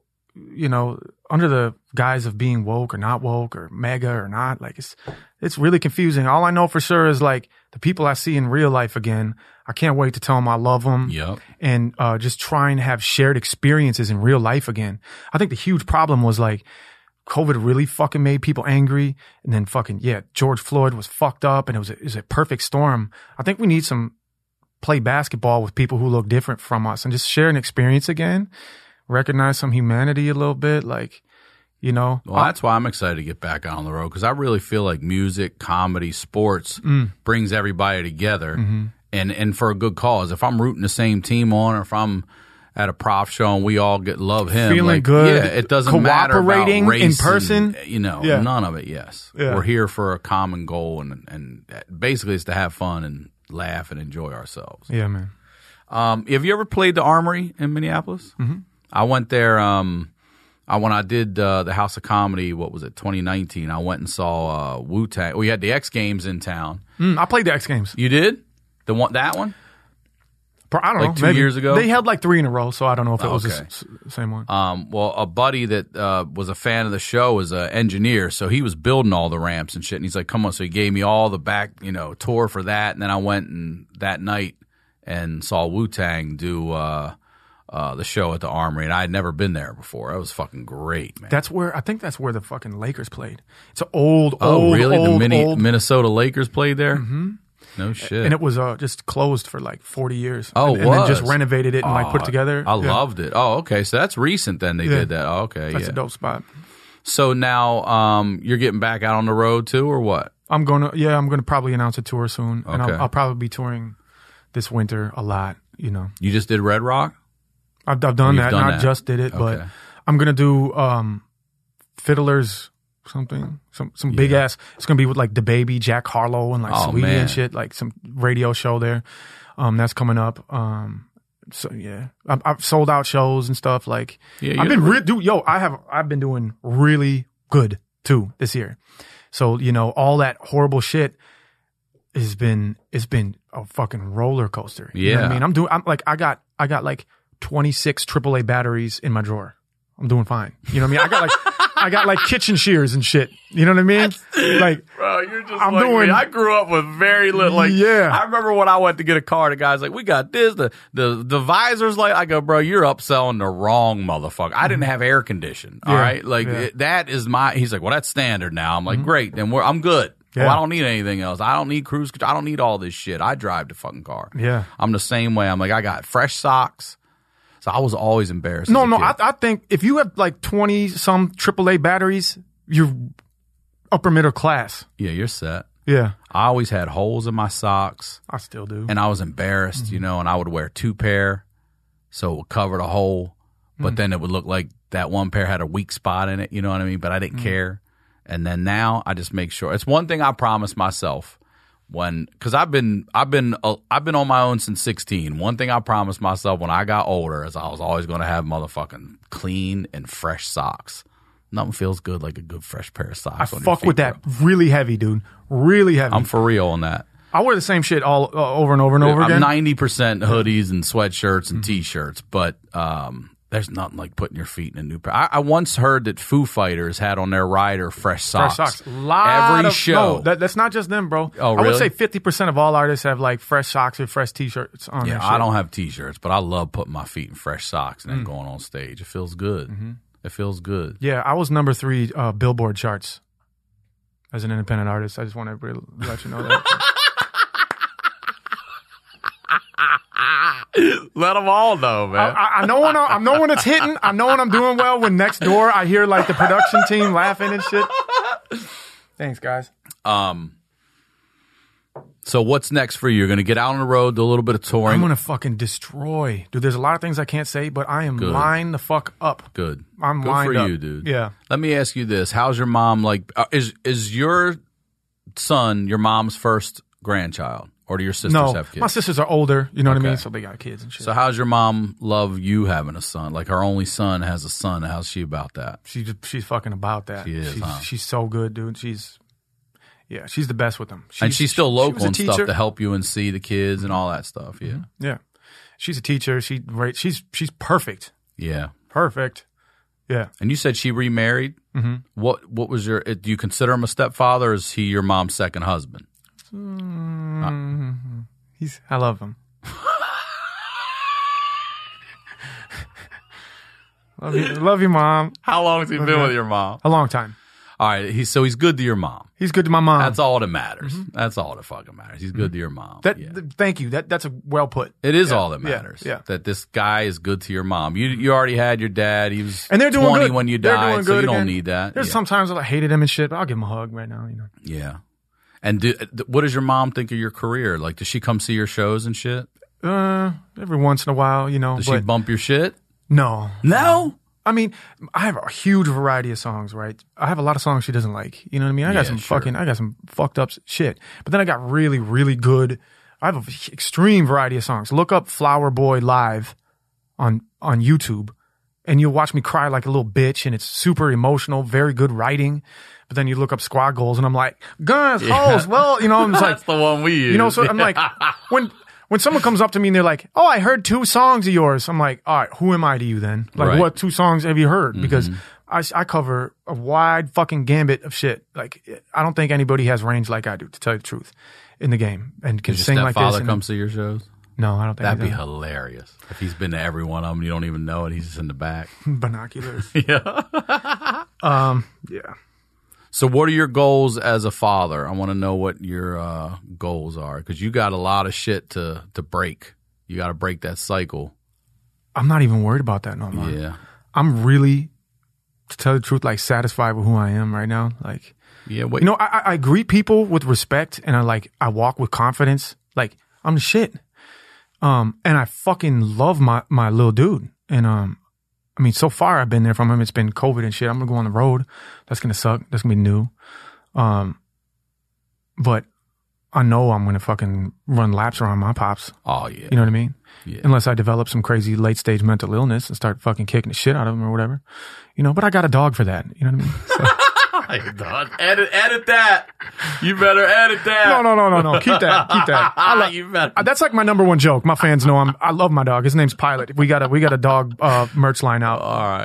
E: under the guise of being woke or not woke or mega or not, like it's really confusing. All I know for sure is like the people I see in real life again, I can't wait to tell them I love them.
C: Yep.
E: And just try and have shared experiences in real life again. I think the huge problem was like COVID really fucking made people angry. And then George Floyd was fucked up, and it was a perfect storm. I think we need play basketball with people who look different from us and just share an experience again. Recognize some humanity a little bit, like, Well,
C: that's why I'm excited to get back out on the road, because I really feel like music, comedy, sports brings everybody together, and for a good cause. If I'm rooting the same team on, or if I'm at a Prof show and we all love him,
E: feeling good,
C: yeah, it doesn't matter about
E: cooperating
C: race
E: in person,
C: none of it. Yes,
E: yeah.
C: We're here for a common goal, and basically it's to have fun and laugh and enjoy ourselves.
E: Yeah, man.
C: Have you ever played the Armory in Minneapolis? Mm-hmm. I went there when I did the House of Comedy, 2019, I went and saw Wu-Tang. We had the X Games in town.
E: I played the X Games.
C: You did? That one?
E: I don't know.
C: 2 years ago?
E: They had like 3 in a row, so I don't know if it was the same one.
C: Well, a buddy that was a fan of the show was an engineer, so he was building all the ramps and shit, and he's like, come on. So he gave me all the back, tour for that, and then I went that night and saw Wu-Tang do the show at the Armory, and I had never been there before. That was fucking great, man.
E: I think that's where the fucking Lakers played. It's an old,
C: Minnesota Lakers played there?
E: Mm-hmm.
C: No shit.
E: And it was just closed for like 40 years.
C: Oh,
E: and then just renovated it and put it together.
C: I loved it. Oh, okay. So that's recent then they did that. Oh, okay.
E: That's a dope spot.
C: So now you're getting back out on the road too, or what?
E: I'm going to probably announce a tour soon.
C: Okay.
E: And I'll probably be touring this winter a lot. You know,
C: You just did Red Rock?
E: I've done
C: You've
E: that.
C: done
E: Not
C: that.
E: just did it, but
C: Okay.
E: I'm gonna do Fiddler's something, some big ass. It's gonna be with like DaBaby, Jack Harlow, and like
C: Oh,
E: Sweetie
C: man.
E: and shit. Like some radio show there. That's coming up. So yeah, I've sold out shows and stuff. Like
C: Yeah,
E: I've been dude. Yo, I've been doing really good too this year. So you know, all that horrible shit it's been a fucking roller coaster. You know what I
C: Yeah.
E: mean? I got like 26 AAA batteries in my drawer. I'm doing fine. You know what I mean? I got like kitchen shears and shit. You know what I mean? Like,
C: Bro, you're just
E: I'm
C: like
E: doing-
C: me. I grew up with very little. Like,
E: Yeah.
C: I remember when I went to get a car, the guy's like, "We got this." The visors like. I go, "Bro, you're upselling the wrong motherfucker." I didn't have air condition. All
E: Yeah.
C: right, like
E: Yeah.
C: that is my. He's like, "Well, that's standard now." I'm like, "Great, then I'm good."
E: Yeah.
C: Well, I don't need anything else. I don't need cruise control. I don't need all this shit. I drive the fucking car.
E: Yeah.
C: I'm the same way. I'm like, I got fresh socks. So I was always embarrassed.
E: no,
C: as a
E: no.
C: kid.
E: I think if you have like 20 some AAA batteries, you're upper middle class.
C: Yeah, you're set.
E: Yeah.
C: I always had holes in my socks.
E: I still do.
C: And I was embarrassed, you know, and I would wear 2 pair so it would cover the hole, but then it would look like that one pair had a weak spot in it, you know what I mean? But I didn't care. And then now I just make sure. It's one thing I promised myself cuz I've been on my own since 16. One thing I promised myself when I got older is I was always going to have motherfucking clean and fresh socks. Nothing feels good like a good fresh pair of socks.
E: I
C: on your
E: fuck
C: feet,
E: with that
C: bro.
E: really heavy, dude. Really heavy.
C: I'm for real on that.
E: I wear the same shit all over and over and over
C: I'm
E: again.
C: 90% hoodies and sweatshirts and t-shirts, but there's nothing like putting your feet in a new pair. I once heard that Foo Fighters had on their rider fresh socks.
E: Fresh socks. Every
C: show.
E: No, that's not just them, bro.
C: Oh,
E: I would
C: really?
E: say 50% of all artists have like fresh socks or fresh t-shirts on
C: Yeah,
E: their shit.
C: I don't have t-shirts, but I love putting my feet in fresh socks and then going on stage. It feels good. It feels good.
E: Yeah, I was number 3 Billboard charts as an independent artist. I just want to let you know that.
C: Let them all know, man.
E: I know when it's hitting. I know when I'm doing well. When next door I hear like the production team laughing and shit. Thanks, guys.
C: So what's next for you? You're going to get out on the road, do a little bit of touring.
E: I'm gonna fucking destroy, dude. There's a lot of things I can't say, but I am lined the fuck up.
C: Good.
E: I'm
C: Good
E: lined
C: for
E: up.
C: you, dude.
E: Yeah.
C: Let me ask you this. How's your mom like? Is your son your mom's first grandchild? Or do your sisters
E: No,
C: have kids?
E: my sisters are older. You know what I mean?
C: Okay.
E: So they got kids and shit.
C: So how's your mom love you having a son? Like her only son has a son. How's she about that?
E: She's fucking about that.
C: She is,
E: She's,
C: huh?
E: she's so good, dude. She's the best with them.
C: And she's still
E: she
C: local
E: was a
C: and stuff
E: teacher.
C: to help you and see the kids and all that stuff. Yeah.
E: Yeah, she's a teacher. She's perfect.
C: Yeah.
E: Perfect. Yeah.
C: And you said she remarried. Mm-hmm. What was your? Do you consider him a stepfather? Or is he your mom's second husband?
E: I love him. love you, Mom.
C: How long has he been with your mom?
E: A long time.
C: All right. He's good to your mom.
E: He's good to my mom.
C: That's all that matters. That's all that fucking matters. He's good to your mom.
E: Thank you. That's a well put.
C: It is all that matters.
E: Yeah.
C: That this guy is good to your mom. You already had your dad. He was
E: And they're doing
C: 20
E: good.
C: when you
E: They're
C: died,
E: doing
C: so you
E: good
C: don't
E: again.
C: need that.
E: There's sometimes I hated him and shit, but I'll give him a hug right now. You know.
C: Yeah. And what does your mom think of your career? Like, does she come see your shows and shit?
E: Every once in a while, you know.
C: Does
E: but
C: she bump your shit?
E: No.
C: No.
E: I mean, I have a huge variety of songs, right? I have a lot of songs she doesn't like. You know what I mean? I got some fucked up shit. But then I got really, really good. I have an extreme variety of songs. Look up Flower Boy Live on YouTube, and you'll watch me cry like a little bitch, and it's super emotional, very good writing. But then you look up Squad Goals, and I'm like, guns, hoes, well, you know, I'm just like,
C: That's the one we use.
E: you know, so I'm like, when someone comes up to me and they're like, "Oh, I heard 2 songs of yours," I'm like, "All right, who am I to you then? Like,
C: Right.
E: what 2 songs have you heard?" Because I cover a wide fucking gambit of shit. Like, I don't think anybody has range like I do, to tell you the truth, in the game and can
C: Does
E: sing
C: your
E: like this.
C: stepfather
E: and-
C: come see your shows?
E: No, I don't think
C: That'd
E: he
C: be
E: does.
C: hilarious. If he's been to every one of them, you don't even know it. He's just in the back.
E: Binoculars.
C: Yeah.
E: Yeah.
C: So what are your goals as a father? I want to know what your goals are because you got a lot of shit to break. You got to break that cycle.
E: I'm not even worried about that no more.
C: Yeah.
E: I'm really, to tell the truth, like satisfied with who I am right now. Like,
C: Yeah. Wait.
E: you know, I greet people with respect and I walk with confidence. Like, I'm the shit. And I fucking love my little dude. And I mean, so far I've been there from him. It's been COVID and shit. I'm gonna go on the road. That's gonna suck. That's gonna be new. But I know I'm gonna fucking run laps around my pops.
C: Oh yeah.
E: You know what I mean?
C: Yeah.
E: Unless I develop some crazy late stage mental illness and start fucking kicking the shit out of him or whatever. You know, but I got a dog for that. You know what I mean? So.
C: Edit that. You better edit that.
E: No. Keep that.
C: You better.
E: That's like my number one joke. My fans know I love my dog. His name's Pilot. We got a dog merch line out.
C: All right.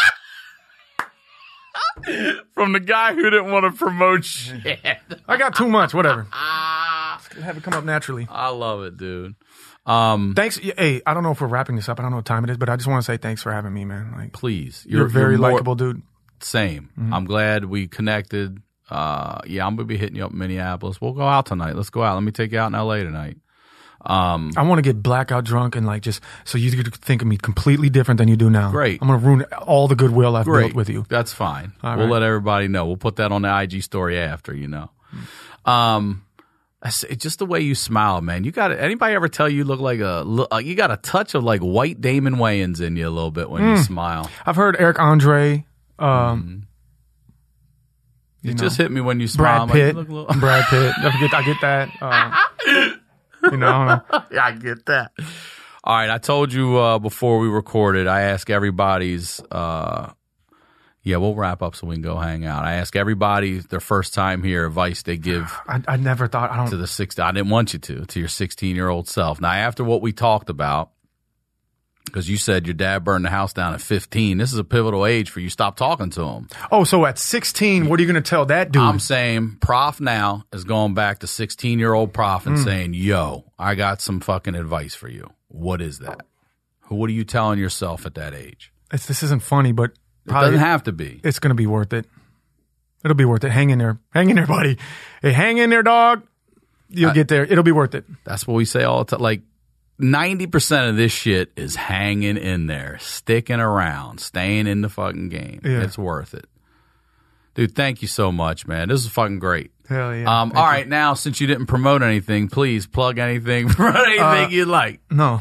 C: From the guy who didn't want to promote shit.
E: I got too much. Whatever. Have it come up naturally.
C: I love it, dude.
E: Thanks. Hey, I don't know if we're wrapping this up. I don't know what time it is, but I just want to say thanks for having me, man. Like,
C: please,
E: you're a very likable dude.
C: Same. Mm-hmm. I'm glad we connected. I'm gonna be hitting you up in Minneapolis. We'll go out tonight. Let's go out. Let me take you out in LA tonight.
E: I want to get blackout drunk and like just so you could think of me completely different than you do now.
C: Great.
E: I'm gonna ruin all the goodwill I've built with you.
C: That's fine.
E: All
C: we'll
E: right.
C: let everybody know. We'll put that on the IG story after. You know. It's just the way you smile, man. You got anybody ever tell you look like you got a touch of like white Damon Wayans in you a little bit when you smile.
E: I've heard Eric Andre.
C: You just hit me when you smile.
E: Brad Pitt.
C: Like, you look
E: Brad Pitt. I get that. You know.
C: Yeah, I get that. All right, I told you before we recorded, I ask everybody's. We'll wrap up so we can go hang out. I ask everybody their first time here advice they give.
E: I never thought I
C: didn't want you to your 16-year-old self. Now, after what we talked about, because you said your dad burned the house down at 15, this is a pivotal age for you. Stop talking to him.
E: Oh, so at 16, what are you going to tell that dude?
C: I'm saying Prof now is going back to 16-year-old Prof and saying, yo, I got some fucking advice for you. What is that? What are you telling yourself at that age?
E: This isn't funny, but
C: it doesn't have to be.
E: It's going to be worth it. It'll be worth it. Hang in there. Hang in there, buddy. Hey, hang in there, dog. You'll get there. It'll be worth it.
C: That's what we say all the time. Like, 90% of this shit is hanging in there, sticking around, staying in the fucking game. Yeah. It's worth it. Dude, thank you so much, man. This is fucking great.
E: Hell yeah.
C: All right, now, since you didn't promote anything, please plug anything for anything you'd like.
E: No.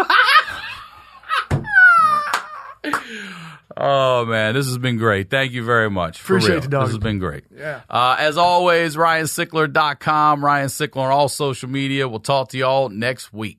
C: Oh, man, this has been great. Thank you very much.
E: Appreciate it, dog.
C: This has been great.
E: Yeah.
C: As always, RyanSickler.com, Ryan Sickler on all social media. We'll talk to y'all next week.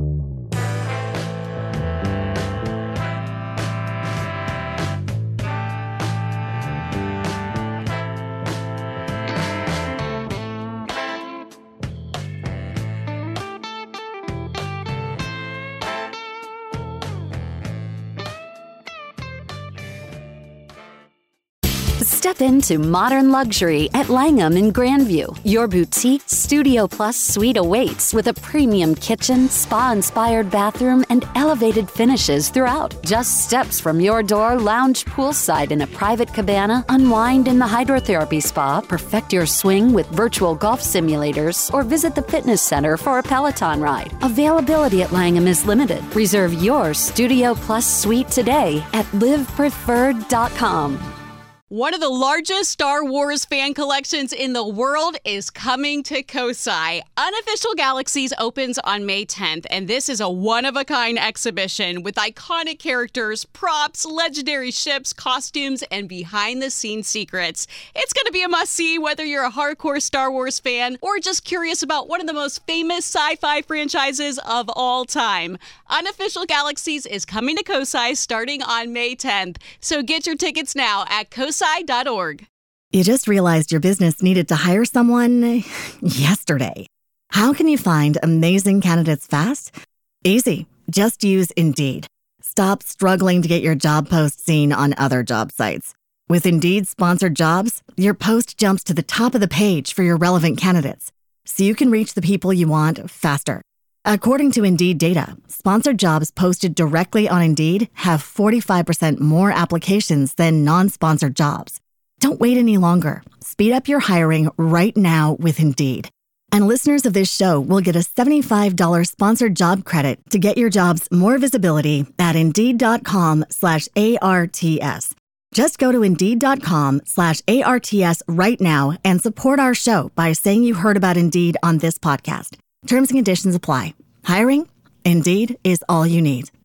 A: Step into modern luxury at Langham in Grandview. Your boutique Studio Plus suite awaits with a premium kitchen, spa-inspired bathroom, and elevated finishes throughout. Just steps from your door, lounge poolside in a private cabana, unwind in the hydrotherapy spa, perfect your swing with virtual golf simulators, or visit the fitness center for a Peloton ride. Availability at Langham is limited. Reserve your Studio Plus suite today at livepreferred.com.
B: One of the largest Star Wars fan collections in the world is coming to Kosai. Unofficial Galaxies opens on May 10th, and this is a one-of-a-kind exhibition with iconic characters, props, legendary ships, costumes, and behind-the-scenes secrets. It's going to be a must-see whether you're a hardcore Star Wars fan or just curious about one of the most famous sci-fi franchises of all time. Unofficial Galaxies is coming to Kosai starting on May 10th, so get your tickets now at kosai.org.
F: You just realized your business needed to hire someone yesterday. How can you find amazing candidates fast? Easy. Just use Indeed. Stop struggling to get your job post seen on other job sites. With Indeed sponsored jobs, your post jumps to the top of the page for your relevant candidates, so you can reach the people you want faster. According to Indeed data, sponsored jobs posted directly on Indeed have 45% more applications than non-sponsored jobs. Don't wait any longer. Speed up your hiring right now with Indeed. And listeners of this show will get a $75 sponsored job credit to get your jobs more visibility at Indeed.com/ARTS. Just go to Indeed.com/ARTS right now and support our show by saying you heard about Indeed on this podcast. Terms and conditions apply. Hiring? Indeed is all you need.